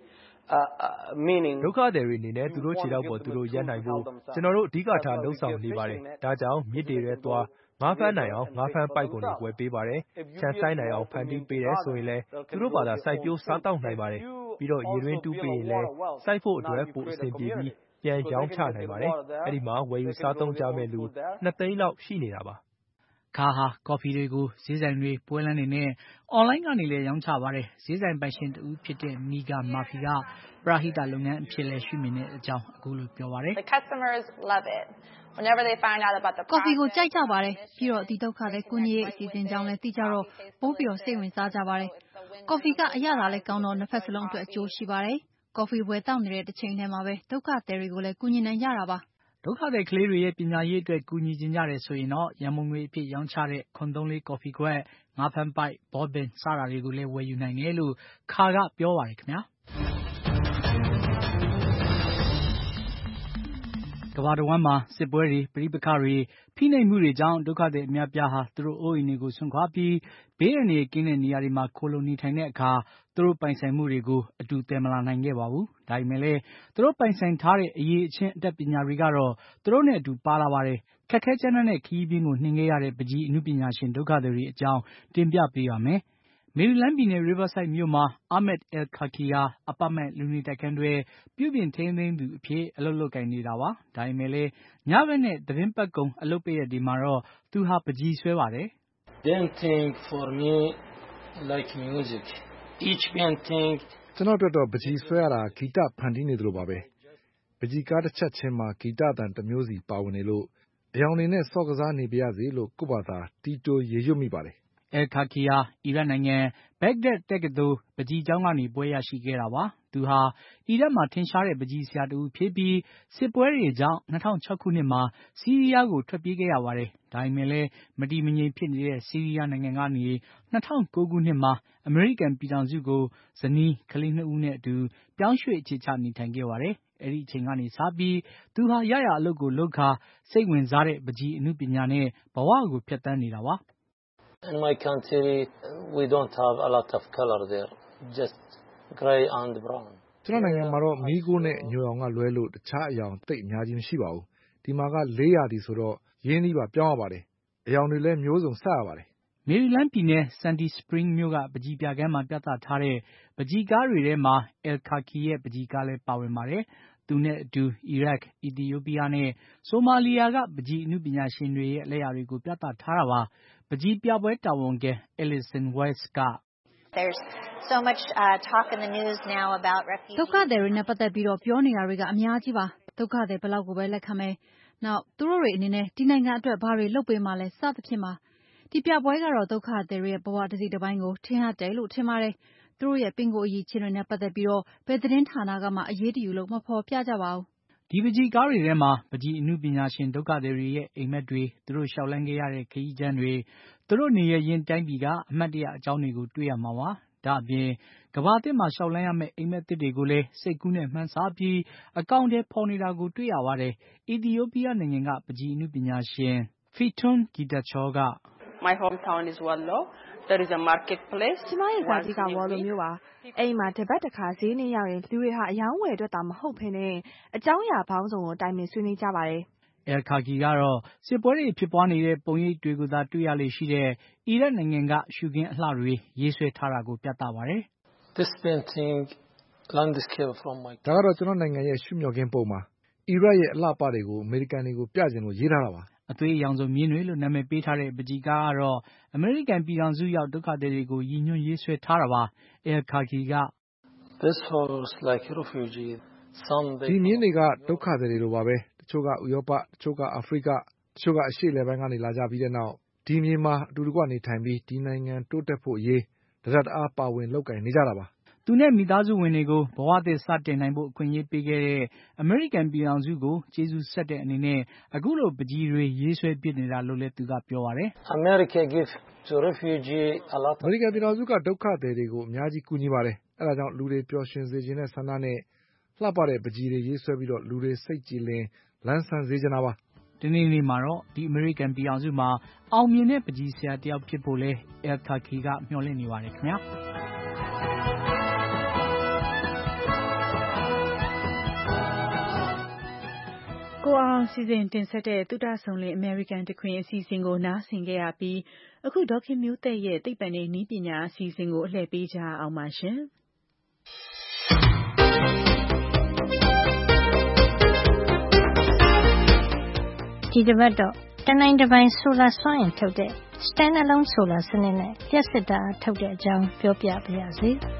meaning ဒုက္ခသည်တွေအနေနဲ့သူတို့ခြေထောက်ပေါ်သူတို့ရပ်နိုင်ဖို့ကျွန်တော်တို့အဓိကထားလှုံ့ဆော်နေပါတယ်။ဒါကြောင့်မြစ်တွေထဲသွားငါးဖမ်းနိုင်အောင်ငါးဖမ်းပိုက်ကုန်တွေဝယ်ပေးပါတယ်။ခြံဆိုင်နိုင်အောင်ဖန်တီးပေးတယ်ဆိုရင်လည်းသူတို့ဘာသာစိုက်ပျိုးစားတောက်နိုင်ပါတယ်။ပြီးတော့ရေတွင်းတူးပေးရင်လည်းစိုက်ဖို့အတွက်ပိုအဆင်ပြေပြီးပြန်ရောင်းချနိုင်ပါတယ်။အဲ့ဒီမှာဝယ်ယူစားသုံးကြမဲ့လူနှစ်သိန်းလောက်ရှိနေတာပါခါဟာကော်ဖီတွေကိုဈေးဆိုင်တွေပွဲလမ်းတွေနဲ့အွန်လိုင်းကနေလည်းရောင်းချပါတယ်ဈေးဆိုင်ပိုင်ရှင်တူဖြစ်တဲ့မီဂါမာဖီကပရာဟိတလုပ်ငန်းအဖြစ်လဲရှုမြင်တဲ့အကြောင်းအခုလိုပြောပါတယ် The customers love it whenever they find out about the ကော်ဖီကိုကြိုက်ကြပါတယ်ပြီးတော့ဒီဒုက္ခတဲ့ကုညီရေးအစီအစဉ်ကြောင်းလဲသိကြတော့ပိုးပြီးတော့စိတ်ဝင်စားကြပါတယ်ကော်ဖီကအရသာလဲကောင်းတော့နှစ်ဖက်စလုံးအတွက်အကျိုးရှိပါတယ်ကော်ဖီဝယ်တောက်နေတဲ့တစ်ချိန်ထဲမှာပဲဒုက္ခသည်တွေကိုလည်းကုညီနိုင်ကြတာပါဒုက္ခသည်ကလေးတွေရဲ့ပညာရေးအတွက်ကူညီခြင်းကြတယ်ဆိုရင်တော့ရန်မုံငွေအဖြစ်ရောင်းချတဲ့ခွန်သုံးလေးကော်ဖီခွက်ငါးဖမ်းပိုက်ဘောဘင်စတာတွေကိုလည်းဝယ်ယူနိုင်တယ်လို့ခါကပြောပါတယ်ခင်ဗျာကမ္ဘာတစ်ဝန်းမှာစစ်ပွဲတွေပဋိပက္ခတွေဖိနှိပ်မှုတွေကြောင့်ဒုက္ခသည်အများပြားဟာသူတို့အိုးအိမ်တွေကိုဆွန့်ခွာပြီးဘေးအန္တရာယ်ကင်းတဲ့နေရာတွေမှာခိုလုံနေထိုင်တဲ့အခါသူတို့ပိုင်ဆိုင်မှုတွေကိုအတူတည်မလာနိုင်ခဲ့ပါဘူး။ဒါပေမဲ့လည်းသူတို့ပိုင်ဆိုင်ထားတဲ့အရေးအချင်းအတတ်ပညာတွေကတော့သူတို့နဲ့အတူပါလာပါတယ်။ခက်ခဲကြမ်းတမ်းတဲ့ခရီးပြင်းကိုနှင်ခဲ့ရတဲ့ပကြီးအမှုပညာရှင်ဒုက္ခသည်တွေအကြောင်းတင်ပြပေးပါမယ်။မေရီလန်းပြည်နယ် Riverside မြို့မှာ Ahmed Al-Kaki ဟာအပတ်မဲ့လူနေတိုက်ခန်းတွေပြုပြင်ထိန်းသိမ်းသူအဖြစ်အလုပ်လုပ်ကိုင်နေတာပါ။ဒါပေမဲ့လည်းညဘက်နဲ့သီတင်းပတ်ကုန်အလုပ်ပိတ်ရက်တွေမှာတော့သူဟာပကြီးဆွဲပါတယ်။ Painting for me like music. Each painting ကျွန်တော်တို့တော့ပကြီးဆွဲရတာဂီတဖန်တီးနေသလိုပါပဲ။ပကြီးကားတစ်ချက်ချင်းမှာဂီတအတန်တစ်မျိုးစီပါဝင်နေလို့အယောင်တွေနဲ့စော့ကစားနေပါရစေလို့ကိုယ့်ဘာသာတီတိုရေရွတ်မိပါတယ်။ Al-Kaki ဟာအီရတ်နိုင်ငံဘဂ္ဂဒက်တက္ကသိုလ်ပကြီးကျောင်းကနေဘွဲ့ရရှိခဲ့တာပါ။သူဟာအီရတ်မှာထင်ရှားတဲ့ပကြီးဆရာတဦးဖြစ်ပြီးစစ်ပွဲတွေကြောင့်၂၀၀၆ခုနှစ်မှာဆီးရီးယားကိုထွက်ပြေးခဲ့ရပါတယ်။ဒါပေမဲ့လည်းမတည်မငြိမ်ဖြစ်နေတဲ့ဆီးရီးယားနိုင်ငံကနေ၂၀၀၉ခုနှစ်မှာအမေရိကန်ပြည်ထောင်စုကိုဇနီးကလေးနှစ်ဦးနဲ့အတူပြောင်းရွှေ့အခြေချနေထိုင်ခဲ့ပါတယ်။အဲဒီအချိန်ကနေစပြီးသူဟာရရာအလုပ်ကိုလုပ်ခါစိတ်ဝင်စားတဲ့ပကြီးအမှုပညာနဲ့ဘဝကိုဖြတ်သန်းနေတာပါ In my country, we don't have a lot of color there, just gray and brown. ကျွန်တော်နိုင်ငံမှာတော့မီးခိုးနဲ့ညိုအောင်ကလွဲလို့တခြားအယောင်သိပ်အများကြီးမရှိပါဘူး။ဒီမှာကလေးရာသီဆိုတော့ရင်းနှီးပါပြောင်းရပါတယ်။အယောင်တွေလည်းမျိုးစုံဆက်ရပါတယ်။မေရီလန်းပြည်နယ် Sandy Spring မြို့ကပကြီးပြခန်းမှာပြသထားတဲ့ပကြီးကားတွေထဲမှာ Al-Kaki ရဲ့ပကြီးကားလည်းပါဝင်ပါတယ်။သူနဲ့အတူအီရတ်၊အီသီယိုးပီးယားနဲ့ဆိုမာလီယာကပကြီးအမှုပညာရှင်တွေရဲ့လက်ရာတွေကိုပြသထားတာပါ။ပကြီးပြပွဲတာဝန်ခံ Alison West က There's so much uh, talk in the news now about refugees. ဒုက္ခသည်တွေနဲ့ပတ်သက်ပြီးတော့ပြောနေတာတွေကအများကြီးပါ။ဒုက္ခသည်ဘယ်လောက်ကိုပဲလက်ခံမယ်။နောက်သူတို့တွေအနေနဲ့ဒီနိုင်ငံအတွက်ဘာတွေလုပ်ပေးမှလဲစသဖြင့်ပါ။ဒီပြပွဲကတော့ဒုက္ခသည်တွေရဲ့ဘဝတစ်စီတစ်ပိုင်းကိုထင်ဟပ်တယ်လို့ထင်ပါတယ်။သူတို့ရဲ့ပင်ကိုယ်အရေးချင်းတွေနဲ့ပတ်သက်ပြီးတော့ဘယ်သတင်းဌာနကမှအရေးတယူလို့မဖော်ပြကြပါဘူး။ဒီပကြီးကားတွေထဲမှာပကြီးအမှုပညာရှင်ဒုက္ခသည်တွေရဲ့အိမ်မက်တွေသူတို့ရှောက်လန်းခဲ့ရတဲ့ခရီးချမ်းတွေသူတို့နေရရင်တိုင်းပြည်ကအမှတ်တရအကြောင်းတွေကိုတွေ့ရမှာပါ။ဒါအပြင်ကဘာတစ်မှာရှောက်လန်းရမယ့်အိမ်မက်တစ်တွေကိုလည်းစိတ်ကူးနဲ့မှန်းစားပြီးအကောင့်ထဲပေါ်နေတာကိုတွေ့ရပါတယ်။အီသီယိုးပီးယားနိုင်ငံကပကြီးအမှုပညာရှင် Fitun Getachew က My hometown is Wallo. There is a marketplace. ကျမရဲ့ဇာတိကဝါလိုမျိုးပါ။အဲ့မှာတပတ်တစ်ခါဈေးနေရောက်ရင်လူတွေဟာအယောင်းဝယ်အတွက်တာမဟုတ်ဘဲနဲ့အကြောင်းအရာပေါင်းစုံကိုတိုင်ပင်ဆွေးနွေးကြပါတယ်။ Al-Kaki ကတော့စစ်ပွဲတွေဖြစ်ပွားနေတဲ့ပုံရိပ်တွေကိုသာတွေ့ရလေရှိတဲ့အီရတ်နိုင်ငံကရှုခင်းအလှတွေရေးဆွဲထားတာကိုပြသပါတယ်။ This painting landscape from my ဒါကတော့ကျွန်တော်နိုင်ငံရဲ့ရှုမြော်ခင်းပုံပါ။အီရတ်ရဲ့အလှပတွေကိုအမေရိကန်တွေကိုပြချင်လို့ရေးထားတာပါ။အသွေးအရောင်စုံမြင်းတွေလို့နာမည်ပေးထားတဲ့ပကြီးကားကတော့အမေရိကန်ပြည်ထောင်စုရောက်ဒုက္ခသည်တွေကိုရည်ညွှန်းရေးဆွဲထားတာပါ။ Al-Kaki က This horse like refugee. Some ဒီမြင်းတွေကဒုက္ခသည်တွေလိုပါပဲ။တချို့ကဥရောပတချို့ကအာဖရိကတချို့ကအရှေ့အလယ်ပိုင်းကနေလာကြပြီးတဲ့နောက်ဒီမြေမှာအတူတကွနေထိုင်ပြီးဒီနိုင်ငံတိုးတက်ဖို့အရေးတရတအားပါဝင်လုပ်ကိုင်နေကြတာပါ။သူနဲ့မိသားစုဝင်တွေကိုဘဝသစ်စတင်နိုင်ဖို့အခွင့်အရေးပေးခဲ့တဲ့အမေရိကန်ပြည်ထောင်စုကိုကျေးဇူးဆက်တဲ့အနေနဲ့အခုလိုပကြီးတွေရေးဆွဲပြနေတာလို့လည်းသူကပြောပါတယ်။ America gives to refugee a lot. အမေရိကန်ပြည်ထောင်စုကဒုက္ခသည်တွေကိုအများကြီးကူညီပါတယ်။အဲဒါကြောင့်လူတွေပျော်ရွှင်စေခြင်းနဲ့ဆန္ဒနဲ့လှပတဲ့ပကြီးတွေရေးဆွဲပြီးတော့လူတွေစိတ်ကြည်လင်လန်းဆန်းစေချင်တာပါ။ဒီနေ့နေ့မှာတော့ဒီအမေရိကန်ပြည်ထောင်စုမှာအောင်မြင်တဲ့ပကြီးဆရာတယောက်ဖြစ်ဖို့လဲ Al-Kaki ကမျှော်လင့်နေပါတယ်ခင်ဗျာ။ကိုအောင်စီစဉ်တင်ဆက်တဲ့သုတဆုံလင် American တခွင်အစီအစဉ်ကိုနားဆင်ခဲ့ရပြီးအခုဒေါခင်မျိုးသက်ရဲ့သိပ္ပံနဲ့နည်းပညာအစီအစဉ်ကိုအလှည့်ပေးကြအောင်ပါရှင်။ဒီတစ်ပတ်တော့တနိုင်တစ်ပိုင်းဆိုလာစွမ်းအင်ထုတ်တဲ့ Standalone Solar စနစ်နဲ့လျှပ်စစ်ဓာတ်အားထုတ်တဲ့အကြောင်းပြောပြပါရစေ။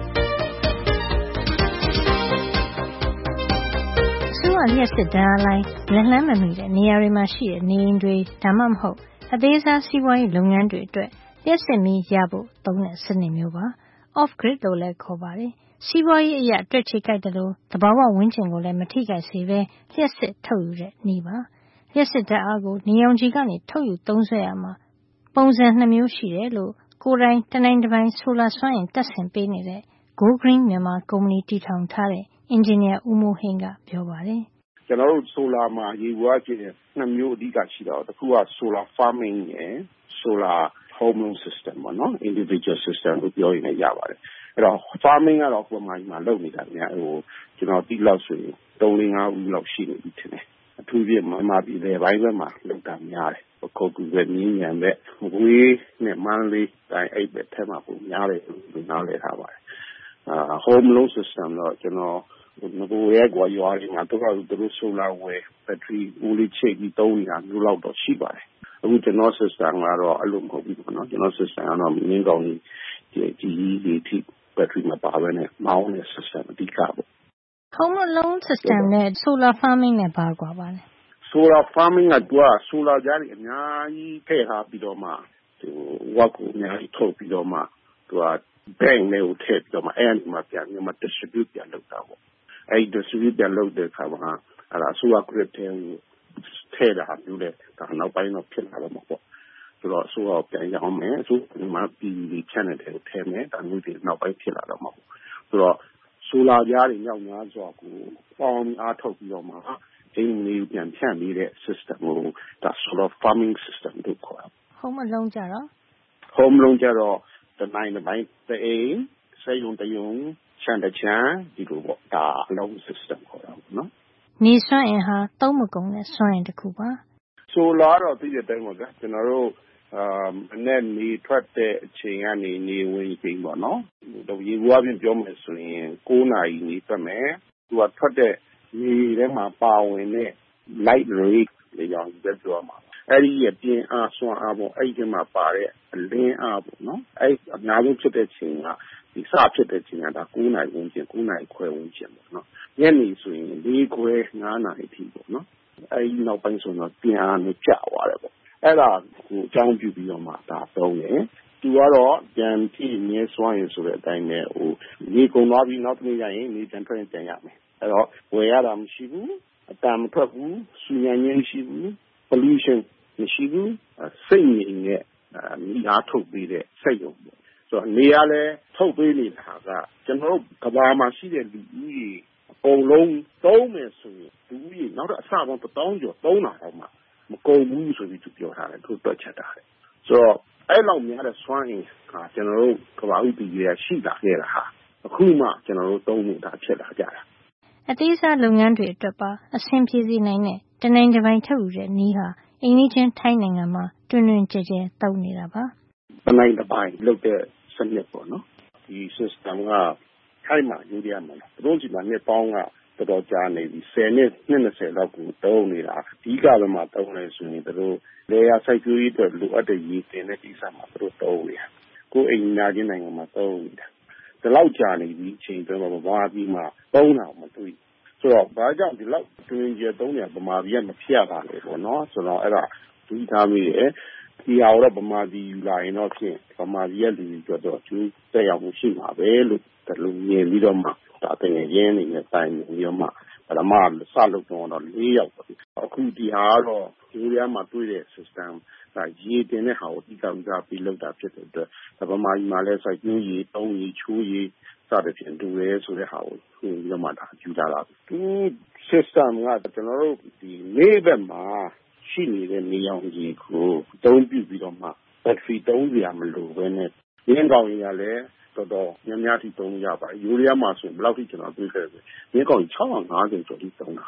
ဆိုးရလျှပ်စစ်ဓာတ်အားလိုင်းလက်လှမ်းမမီတဲ့နေရာတွေမှာရှိတဲ့နေအိမ်တွေဒါမှမဟုတ်အသေးစားစီးပွားရေးလုပ်ငန်းတွေအတွက်လျှပ်စစ်မီးရဖို့သုံးတဲ့စနစ်မျိုးပါ။ Off grid လို့လည်းခေါ်ပါတယ်။စီးပွားရေးအရာတွက်ချေကိုက်တယ်လို့သဘာဝဝန်းကျင်ကိုလည်းမထိခိုက်စေဘဲလျှပ်စစ်ထုတ်ယူတဲ့နည်းပါ။လျှပ်စစ်ဓာတ်အားကိုနေရောင်ခြည်ကနေထုတ်ယူသုံးစွဲရမှာပုံစံနှစ်မျိုးရှိတယ်လို့ကိုယ်တိုင်တနိုင်တစ်ပိုင်းဆိုလာစွမ်းအင်တပ်ဆင်ပေးနေတဲ့ Go Green မြန်မာကုမ္ပဏီတည်ထောင်ထားတဲ့အင်ဂျင်နီယာဦးမိုးဟိန်းကပြောပါတယ်။ကျွန်တော်တို့ဆိုလာမှာရေဝါကျတဲ့နှစ်မျိုးအဓိကရှိတော့တစ်ခုက solar farming ရယ် solar home loan system ပေါ့နော် individual system ကိုပြောရင်လည်းရပါတယ်။အဲ့တော့ farming ကတော့ပုံမှန်မှာလုပ်နေတာများဟိုကျွန်တော်တိလောက်ဆိုရင်သုံးလေးငါးဦးလောက်ရှိနေပြီထင်တယ်။အထူးဖြင့်မြန်မာပြည်လေပိုင်းဘက်မှာလုပ်တာများတယ်။ခုတ်ကူပဲမြင်းညံပဲဝေးနဲ့မန်းလေးတိုင်းအဲ့ဘက်ထဲမှာပုံများတယ်လို့နားလည်ထားပါတယ်။အာ home loan system တော့ကျွန်တော်ငကိုရဲကွာရွာတွေမှာတော့သူတို့ solar ဝယ် battery ဦးလေးချိတ်ပြီးသုံးနေတာမျိုးလောက်တော့ရှိပါတယ်။အခုကျွန်တော် system ကတော့အဲ့လိုမဟုတ်ဘူးပေါ့နော်။ကျွန်တော် system ကတော့မြင်းကောင်းကြီးဒီဒီဒီ battery မပါဘဲနဲ့မောင်းတဲ့ system အဓိကပေါ့။ Home loan system နဲ့ solar farming နဲ့ဘာကွာပါလဲ။ solar farming ကသူက solar ကြားတွေအများကြီးထည့်ထားပြီးတော့မှသူဝက်ကိုအများကြီးထုတ်ပြီးတော့မှသူက bank နဲ့ကိုထည့်ပြီးတော့မှအဲ့ဒီမှာပြန်ပြီးမှ distribute ပြန်လုပ်တာပေါ့။အဲ့ဒီ distribute ပြန်လုပ်တဲ့အခါမှာအဲ့ဒါ solar grid ထဲကိုထည့်တာမျိုးလေဒါနောက်ပိုင်းတော့ဖြစ်လာတော့မှာပေါ့။ဆိုတော့ solar ပြန်ရောင်းမယ်ဆိုဒီမှာပြည်ပြည်ဖြန့်တဲ့ထဲကိုထည့်မယ်ဒါမျိုးတွေနောက်ပိုင်းဖြစ်လာတော့မှာပေါ့။ဆိုတော့ solar ကြားတွေမြောက်များစွာကိုပေါင်းအားထုတ်ပြီးတော့မှအင်းလေးပြန်ဖြန့်ပြီးတဲ့ system ကိုဒါ solar farming system လို့ခေါ်တာ။ home loan ကြတော့ home loan ကြတော့တနိုင်တစ်ပိုင်းတစ်အိမ်စေယုံတယုံချမ်းတချမ်းဒီလိုပေါ့ဒါ loan system ခေါ်တာပေါ့နော်။နေစွမ်းအင်ဟာသုံးမကုန်တဲ့စွမ်းအင်တစ်ခုပါ။ solar တော့သိတဲ့အတိုင်းပါဗျာကျွန်တော်တို့အာအနဲ့နေထွက်တဲ့အချိန်ကနေနေဝင်ချိန်ပေါ့နော်။တော့ရေဘူးအပြင်ပြောမယ်ဆိုရင်ကိုးနာရီနေထွက်မယ်။သူကထွက်တဲ့နေထဲမှာပါဝင်တဲ့ light ray လေကြောင်းပဲပြောမှာအဲ့ဒီရဲ့ပြင်းအားစွမ်းအားပေါ့အဲ့ဒီမှာပါတဲ့အလင်းအားပေါ့နော်အဲ့အများဆုံးဖြစ်တဲ့ချိန်ကဒီစဖြစ်တဲ့ချိန်ကဒါကိုးနာရီဝန်းကျင်ကိုးနာရီခွဲဝန်းကျင်ပေါ့နော်ညနေဆိုရင်လေးခွဲငါးနာရီထိပေါ့နော်အဲ့ဒီနောက်ပိုင်းဆိုတော့ပြင်းအားနဲ့ကျသွားတယ်ပေါ့အဲ့ဒါကိုအကြောင်းပြုပြီးတော့မှဒါသုံးတယ်သူကတော့ပြန်ကြည့်မြဲစွမ်းရည်ဆိုတဲ့အတိုင်းပဲဟိုနေကုန်သွားပြီးနောက်တစ်နေ့ကျရင်နေပြန်ထွက်ရင်ပြန်ရမယ်အဲ့တော့ဝယ်ရတာမရှိဘူးအတန်မထွက်ဘူးစူညံရင်းမရှိဘူး pollution မရှိဘူးစိတ်ငြိမ်တဲ့မိသားထုတ်ပေးတဲ့စိတ်ရုံပေါ့ဆိုတော့နေရလဲထုတ်ပေးနေတာကကျွန်တော်တို့ကဘာမှာရှိတဲ့လူဦးရေအကုန်လုံးသုံးမယ်ဆိုရင်လူဦးရေနောက်တော့အစပေါင်းတစ်သောင်းကျော်သုံးတာတော့မှမကုန်ဘူးဆိုပြီးသူပြောထားတယ်သူတွက်ချက်တာတယ်ဆိုတော့အဲ့လောက်များတဲ့စွမ်းအင်ဟာကျွန်တော်တို့ကဘာဥပဒေရရှိတာခဲ့တာဟာအခုမှကျွန်တော်တို့သုံးနေတာဖြစ်လာကြတာအသေးစားလုပ်ငန်းတွေအတွက်ပါအဆင်ပြေစေနိုင်တဲ့တနိုင်တစ်ပိုင်းထုတ်ယူတဲ့နည်းဟာအိမ်နီးချင်းထိုင်းနိုင်ငံမှာတွင်တွင်ကျဲကျဲသုံးနေတာပါတနိုင်တစ်ပိုင်းလုပ်တဲ့စနစ်ပေါ့နော်ဒီ system ကထိုင်းမှာယူရမှာသူတို့ဒီမှာနှစ်ပေါင်းကတော်တော်ကြာနေပြီဆယ်နှစ်နှစ်၂၀လောက်ကိုသုံးနေတာအဓိကဘယ်မှာသုံးလဲဆိုရင်သူတို့လေယာစိုက်ပျိုးရေးအတွက်လိုအပ်တဲ့ရေတင်တဲ့ကိစ္စမှာသူတို့သုံးနေတာကိုယ်အိမ်နာချင်းနိုင်ငံမှာသုံးနေတာဒီလောက်ကြာနေပြီအချိန်တွင်းမှာဘာပြီးမှသုံးတာမတွေ့ဆိုတော့ဘာကြောင့်ဒီလောက်တွင်ကျသုံးနေဗမာပြည်ကမဖြတ်ပါလေပေါ့နော်ဆိုတော့အဲ့ဒါဒီထားမိတယ်ဒီဟာတော့ဗမာပြည်ယူလာရင်တော့ဖြင့်ဗမာပြည်ရဲ့လူတွေကြတော့ကျူးတက်ရောက်မှုရှိမှာပဲလို့ဒီလိုမြင်ပြီးတော့မှဒါတကယ်ရင်းနေတဲ့တိုင်းပြီးတော့မှပထမစလုပ်တော့လေးယောက်ပေါ့အခုဒီဟာကတော့ဒီနေရာမှာတွေ့တဲ့ system ကရေတင်တဲ့ဟာကိုဒီကောင်ကပြီးလောက်တာဖြစ်တဲ့အတွက်ဗမာပြည်မှာလည်းစိုက်ပျိုးရေးတုံးရေးချိုးရေးစသဖြင့်တူရဲဆိုတဲ့ဟာကိုပြီးတော့မှဒါယူလာတာဒီ system ကကျွန်တော်တို့ဒီနေ့ဘက်မှာရှိနေတဲ့နေရောင်ခြည်ကိုသုံးပြီးပြီးတော့မှ battery သုံးရမလို့ပဲနဲ့ရင်းကောင်ကြီးကလည်းတော်တော်များများထိသုံးရပါတယ်ယူရီးယားမှာဆိုရင်ဘယ်လောက်ထိကျွန်တော်တွေ့ခဲ့လဲရင်းကောင်ကြီး၆၅၀ကျော်ထိသုံးထားတယ်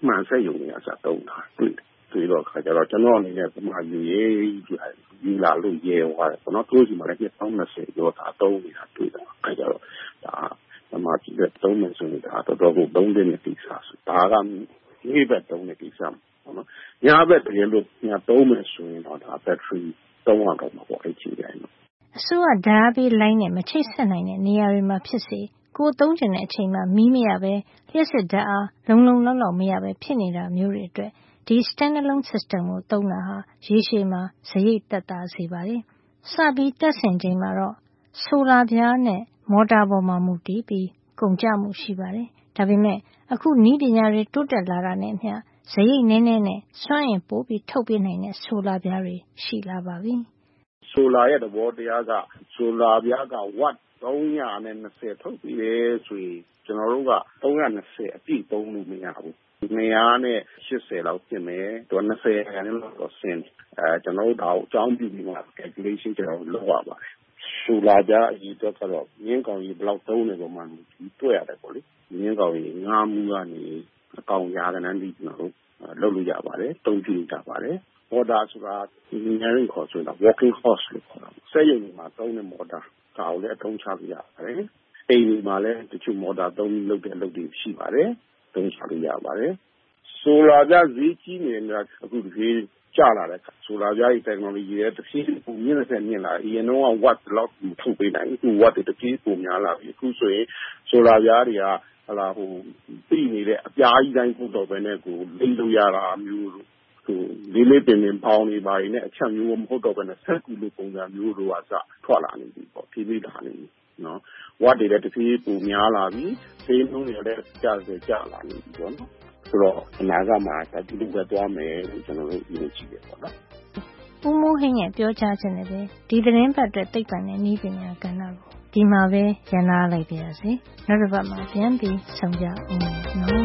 မှန်ဆက်ယုံနေရစားတုံးတာတွေ့တွေ့တော့ခါကြတော့ကျွန်တော်အနေနဲ့ပမာယူရေးယူလာလို့ရဲသွားတယ်ကျွန်တော်တို့ဒီမှာလည်းနှစ်ပေါင်း၂၀ကျော်သာတုံးနေတာတွေ့တာခါကြတော့ဒါပမာကြည့်တဲ့တုံးမယ်ဆိုရင်ဒါတော်တော်ကိုသုံးတဲ့ကိစ္စဆိုဒါကဒီဘက်တုံးတဲ့ကိစ္စနော်ညာဘက်တကယ်လို့ညာတုံးမယ်ဆိုရင်တော့ဒါဘက်ထရီတုံးအောင်တော့မှာပေါ့အဲ့ဒီတိုင်းနော်အစိုးရဓာတ်ပေးလိုင်းနဲ့မချိတ်ဆက်နိုင်တဲ့နေရာတွေမှာဖြစ်စေကိုသုံးကျင်တဲ့အချိန်မှာမီးမရပဲလျှက်စစ်ဓာတ်အားလုံလုံလောက်လောက်မရပဲဖြစ်နေတာမျိုးတွေအတွက်ဒီ standalone system ကိုသုံးတာဟာရေရှည်မှာစရိတ်သက်သာစေပါတယ်။စပြီးတက်ဆင်ချိန်မှာတော့ဆိုလာပြားနဲ့မော်တာပေါ်မှာမူတည်ပြီးကုန်ကျမှုရှိပါတယ်။ဒါပေမဲ့အခုနည်းပညာတွေတိုးတက်လာတာနဲ့အမျှစရိတ်နည်းနည်းနဲ့စွမ်းအင်ပိုပြီးထုတ်ပေးနိုင်တဲ့ဆိုလာပြားတွေရှိလာပါပြီ။ဆိုလာရဲ့သဘောတရားကဆိုလာပြားကဝတ်သုံးရာနဲ့၂၀ထုတ်ပြီးတယ်ဆိုရင်ကျွန်တော်တို့ကသုံးရာ၂၀အပြည့်သုံးလို့မရဘူး၂ရာနဲ့၈၀လောက်ပြင်မယ်သူက၂၀ရာနဲ့လောက်ဆင်းအဲကျွန်တော်တို့ဒါကိုအကြောင်းပြုပြီးမှ calculation ကျွန်တော်လုပ်ရပါတယ်ဆိုလာပြားအရေးတော့ကတော့မြင်းကောင်ကြီးဘယ်လောက်သုံးနေပုံမှန်တွေ့ရတယ်ပေါ့လေမြင်းကောင်ကြီးငါးမူကနေအကောင်ရာကနန်းပြီးကျွန်တော်တို့လုပ်လို့ရပါတယ်သုံးပြကြပါတယ်မော်တာဆိုတာ engineering ခေါ်ဆိုတာ working horse လို့ခေါ်တာစက်ရုံမှာသုံးတဲ့မော်တာဒါကိုလည်းအသုံးချလို့ရပါတယ်အိမ်တွေမှာလည်းတချို့မော်တာသုံးလုပ်တဲ့အလုပ်တွေရှိပါတယ်သုံးချလို့ရပါတယ်ဆိုလာပြဈေးကြီးနေတာအခုဒီကျလာတဲ့ဆိုလာပြရဲ့ technology ရဲ့တစ်ဖြည်းဖြည်းပုံမြင့်တဲ့မြင့်လာအရင်တော့ watt လောက်ထုတ်ပေးနိုင်အခု watt တွေတစ်ဖြည်းပုံများလာပြီအခုဆိုရင်ဆိုလာပြတွေကဟလာဟိုပြည်နေတဲ့အပြားကြီးတိုင်းပို့တော့ပဲနဲ့ကိုလိမ့်လို့ရတာမျိုးဟိုလေးလေးပင်ပင်ပေါင်းနေပါရင်လည်းအချက်မျိုးမဟုတ်တော့ဘဲနဲ့ဆက်ကူလို့ပုံစံမျိုးလိုအစထွက်လာနေပြီပေါ့ဖြည်းဖြည်းလာနေပြီနော်ဝတ်တွေလည်းတစ်ဖြည်းပုံများလာပြီဈေးနှုန်းတွေလည်းကျစေကျလာနေပြီပေါ့နော်ဆိုတော့အနာဂတ်မှာတတိယကသွားမယ်လို့ကျွန်တော်တို့ယုံကြည်တယ်ပေါ့နော်ဦးမိုးဟင်းရဲ့ပြောကြားချက်နဲ့ပဲဒီသတင်းပတ်အတွက်သိပ္ပံနဲ့နည်းပညာကဏ္ဍကိုဒီမှာပဲရန်နာလိုက်ပါရစေနောက်တစ်ပတ်မှာပြန်ပြီးဆုံကြအောင်နော်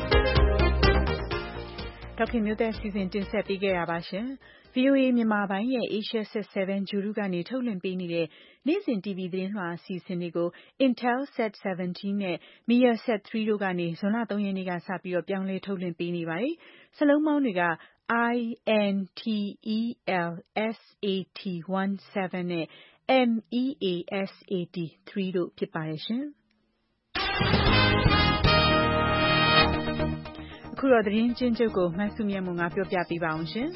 ဒေါက်ခင်မျိုးသက်စီစဉ်တင်ဆက်ပေးခဲ့တာပါရှင်။ V O A မြန်မာပိုင်းရဲ့ Asia Set 7 ဂြိုဟ်တုကနေထုတ်လွှင့်ပေးနေတဲ့နေ့စဉ် တီဗီ သတင်းလွှာအစီအစဉ်တွေကို Intelsat ဆယ်ဗန်တီး နဲ့ Measat သုံးတို့ကနေဇွန်လ၃ရက်နေ့ကစပြီးပြောင်းလဲထုတ်လွှင့်ပေးနေပါတယ်။စလုံးပေါင်းတွေက I N T E L S A T ဆယ် နဲ့ M E A S A T သုံးတို့ဖြစ်ပါတယ်ရှင်။အခုတော့သတင်းချင်းချုပ်ကိုမဆုမြတ်မွန်ကပြောပြပေးပါအောင်ရှင်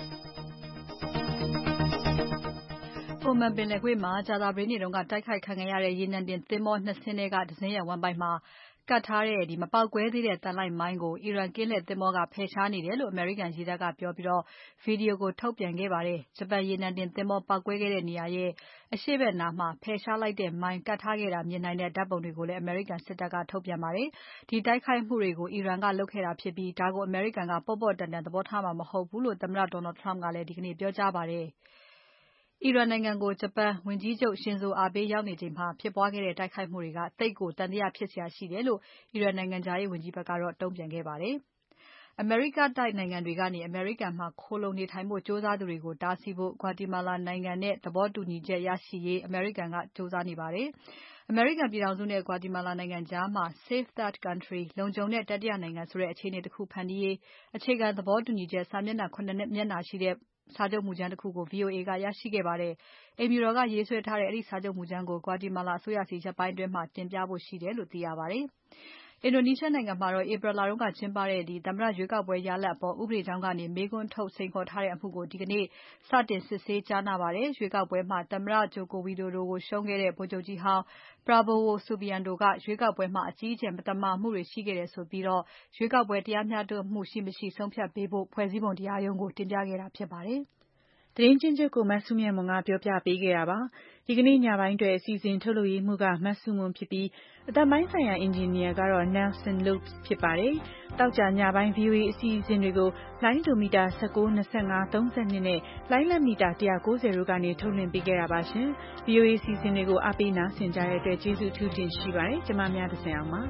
။အိုမန်ပင်လယ်ကွေ့မှာကြာသပတေးနေ့တုန်းကတိုက်ခိုက်ခံခဲ့ရတဲ့ရေနံတင်သင်္ဘောနှစ်စင်းထဲကတစ်စင်းရဲ့ဝမ်းပိုက်မှာကတ်ထားတဲ့ဒီမပေါက်ကွဲသေးတဲ့တန်လိုက်မိုင်းကိုအီရန်ကင်းလက်သင်္ဘောကဖယ်ရှားနေတယ်လို့အမေရိကန်ရေတပ်ကပြောပြီးတော့ဗီဒီယိုကိုထုတ်ပြန်ခဲ့ပါတယ်။ဂျပန်ရေနံတင်သင်္ဘောပေါက်ကွဲခဲ့တဲ့နေရာရဲ့အရှေ့ဘက်နားမှာဖယ်ရှားလိုက်တဲ့မိုင်းကတ်ထားခဲ့တာမြင်နိုင်တဲ့ဓာတ်ပုံတွေကိုလည်းအမေရိကန်စစ်တပ်ကထုတ်ပြန်ပါတယ်။ဒီတိုက်ခိုက်မှုတွေကိုအီရန်ကလုပ်ခဲ့တာဖြစ်ပြီးဒါကိုအမေရိကန်ကပေါ့ပေါ့တန်တန်သဘောထားမှာမဟုတ်ဘူးလို့သမ္မတ Donald Trump ကလည်းဒီကနေ့ပြောကြားပါတယ်။အီရန်နိုင်ငံကိုဂျပန်ဝန်ကြီးချုပ်ရှင်ဇိုအာဘေးရောက်နေချိန်မှာဖြစ်ပွားခဲ့တဲ့တိုက်ခိုက်မှုတွေကတိတ်ကိုတန်တရားဖြစ်စရာရှိတယ်လို့အီရန်နိုင်ငံသားရေးဝန်ကြီးဘက်ကတော့တုံ့ပြန်ခဲ့ပါတယ်။အမေရိကတိုက်နိုင်ငံတွေကနေအမေရိကန်မှာခိုလုံနေထိုင်ဖို့ကြိုးစားသူတွေကိုတားဆီးဖို့ဂွါတီမာလာနိုင်ငံနဲ့သဘောတူညီချက်ရရှိရေးအမေရိကန်ကကြိုးစားနေပါတယ်။အမေရိကန်ပြည်ထောင်စုနဲ့ဂွါတီမာလာနိုင်ငံကြားမှာ Safe Third Country လုံခြုံတဲ့တတိယနိုင်ငံဆိုတဲ့အခြေအနေတစ်ခုဖန်တီးရေးအခြေခံသဘောတူညီချက်စာမျက်နှာခုနှစ်မျက်နှာရှိတဲ့စာချုပ်မူကြမ်းတစ်ခုကို V O A ကရရှိခဲ့ပါတယ်။အိမ်ဖြူတော်ကရေးဆွဲထားတဲ့အဲဒီစာချုပ်မူကြမ်းကိုဂွါတီမာလာအစိုးရဆီရက်ပိုင်းအတွင်းမှာတင်ပြဖို့ရှိတယ်လို့သိရပါတယ်။အင်ဒိုနီးရှားနိုင်ငံမှာတော့ဧပြီလတုန်းကကျင်းပတဲ့ဒီသမ္မတရွေးကောက်ပွဲရလဒ်အပေါ်ဥပဒေကြောင်းကနေမေးခွန်းထုတ်စိန်ခေါ်ထားတဲ့အမှုကိုဒီကနေ့စတင်စစ်ဆေးကြားနာပါတယ်။ရွေးကောက်ပွဲမှာသမ္မတ Joko Widodo ကိုရှုံးခဲ့တဲ့ဗိုလ်ချုပ်ကြီးဟောင်း Prabowo Subianto ကရွေးကောက်ပွဲမှာအကြီးအကျယ်မသမာမှုတွေရှိခဲ့တယ်ဆိုပြီးတော့ရွေးကောက်ပွဲတရားမျှတမှုရှိမရှိဆုံးဖြတ်ပေးဖို့ဖွဲ့စည်းပုံတရားရုံးကိုတင်ပြခဲ့တာဖြစ်ပါတယ်။သတင်းချင်းချုပ်ကိုမဆုမြတ်မွန်ကပြောပြပေးခဲ့တာပါဒီကနေ့ညပိုင်းအတွက်အစီအစဉ်ထုတ်လုပ်ရေးမှုကမဆုမွန်ဖြစ်ပြီးအတပိုင်းဆိုင်ရာအင်ဂျင်နီယာကတော့ Nelson Lopes ဖြစ်ပါတယ်တောက်ကြညပိုင်း V O A အစီအစဉ်တွေကိုလိုင်းဒိုမီတာ၁၉ ၂၅ ၃၂နဲ့လိုင်းလက်မီတာ၁၉၀တို့ကနေထုတ်လွှင့်ပေးခဲ့တာပါရှင် V O A အစီအစဉ်တွေကိုအားပေးနားဆင်ကြတဲ့အတွက်ကျေးဇူးအထူးတင်ရှိပါတယ်ကျွန်မများတစ်ဆင်အောင်ပါ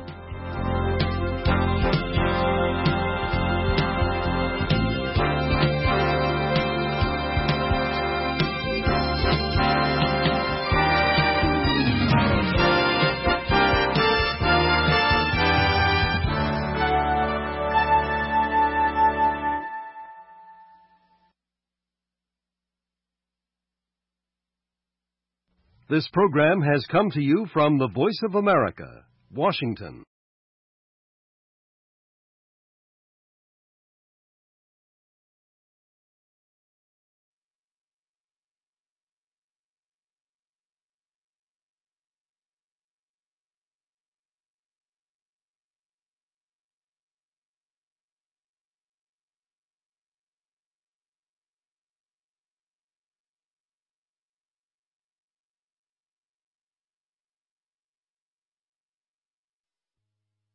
This program has come to you from the Voice of America, Washington.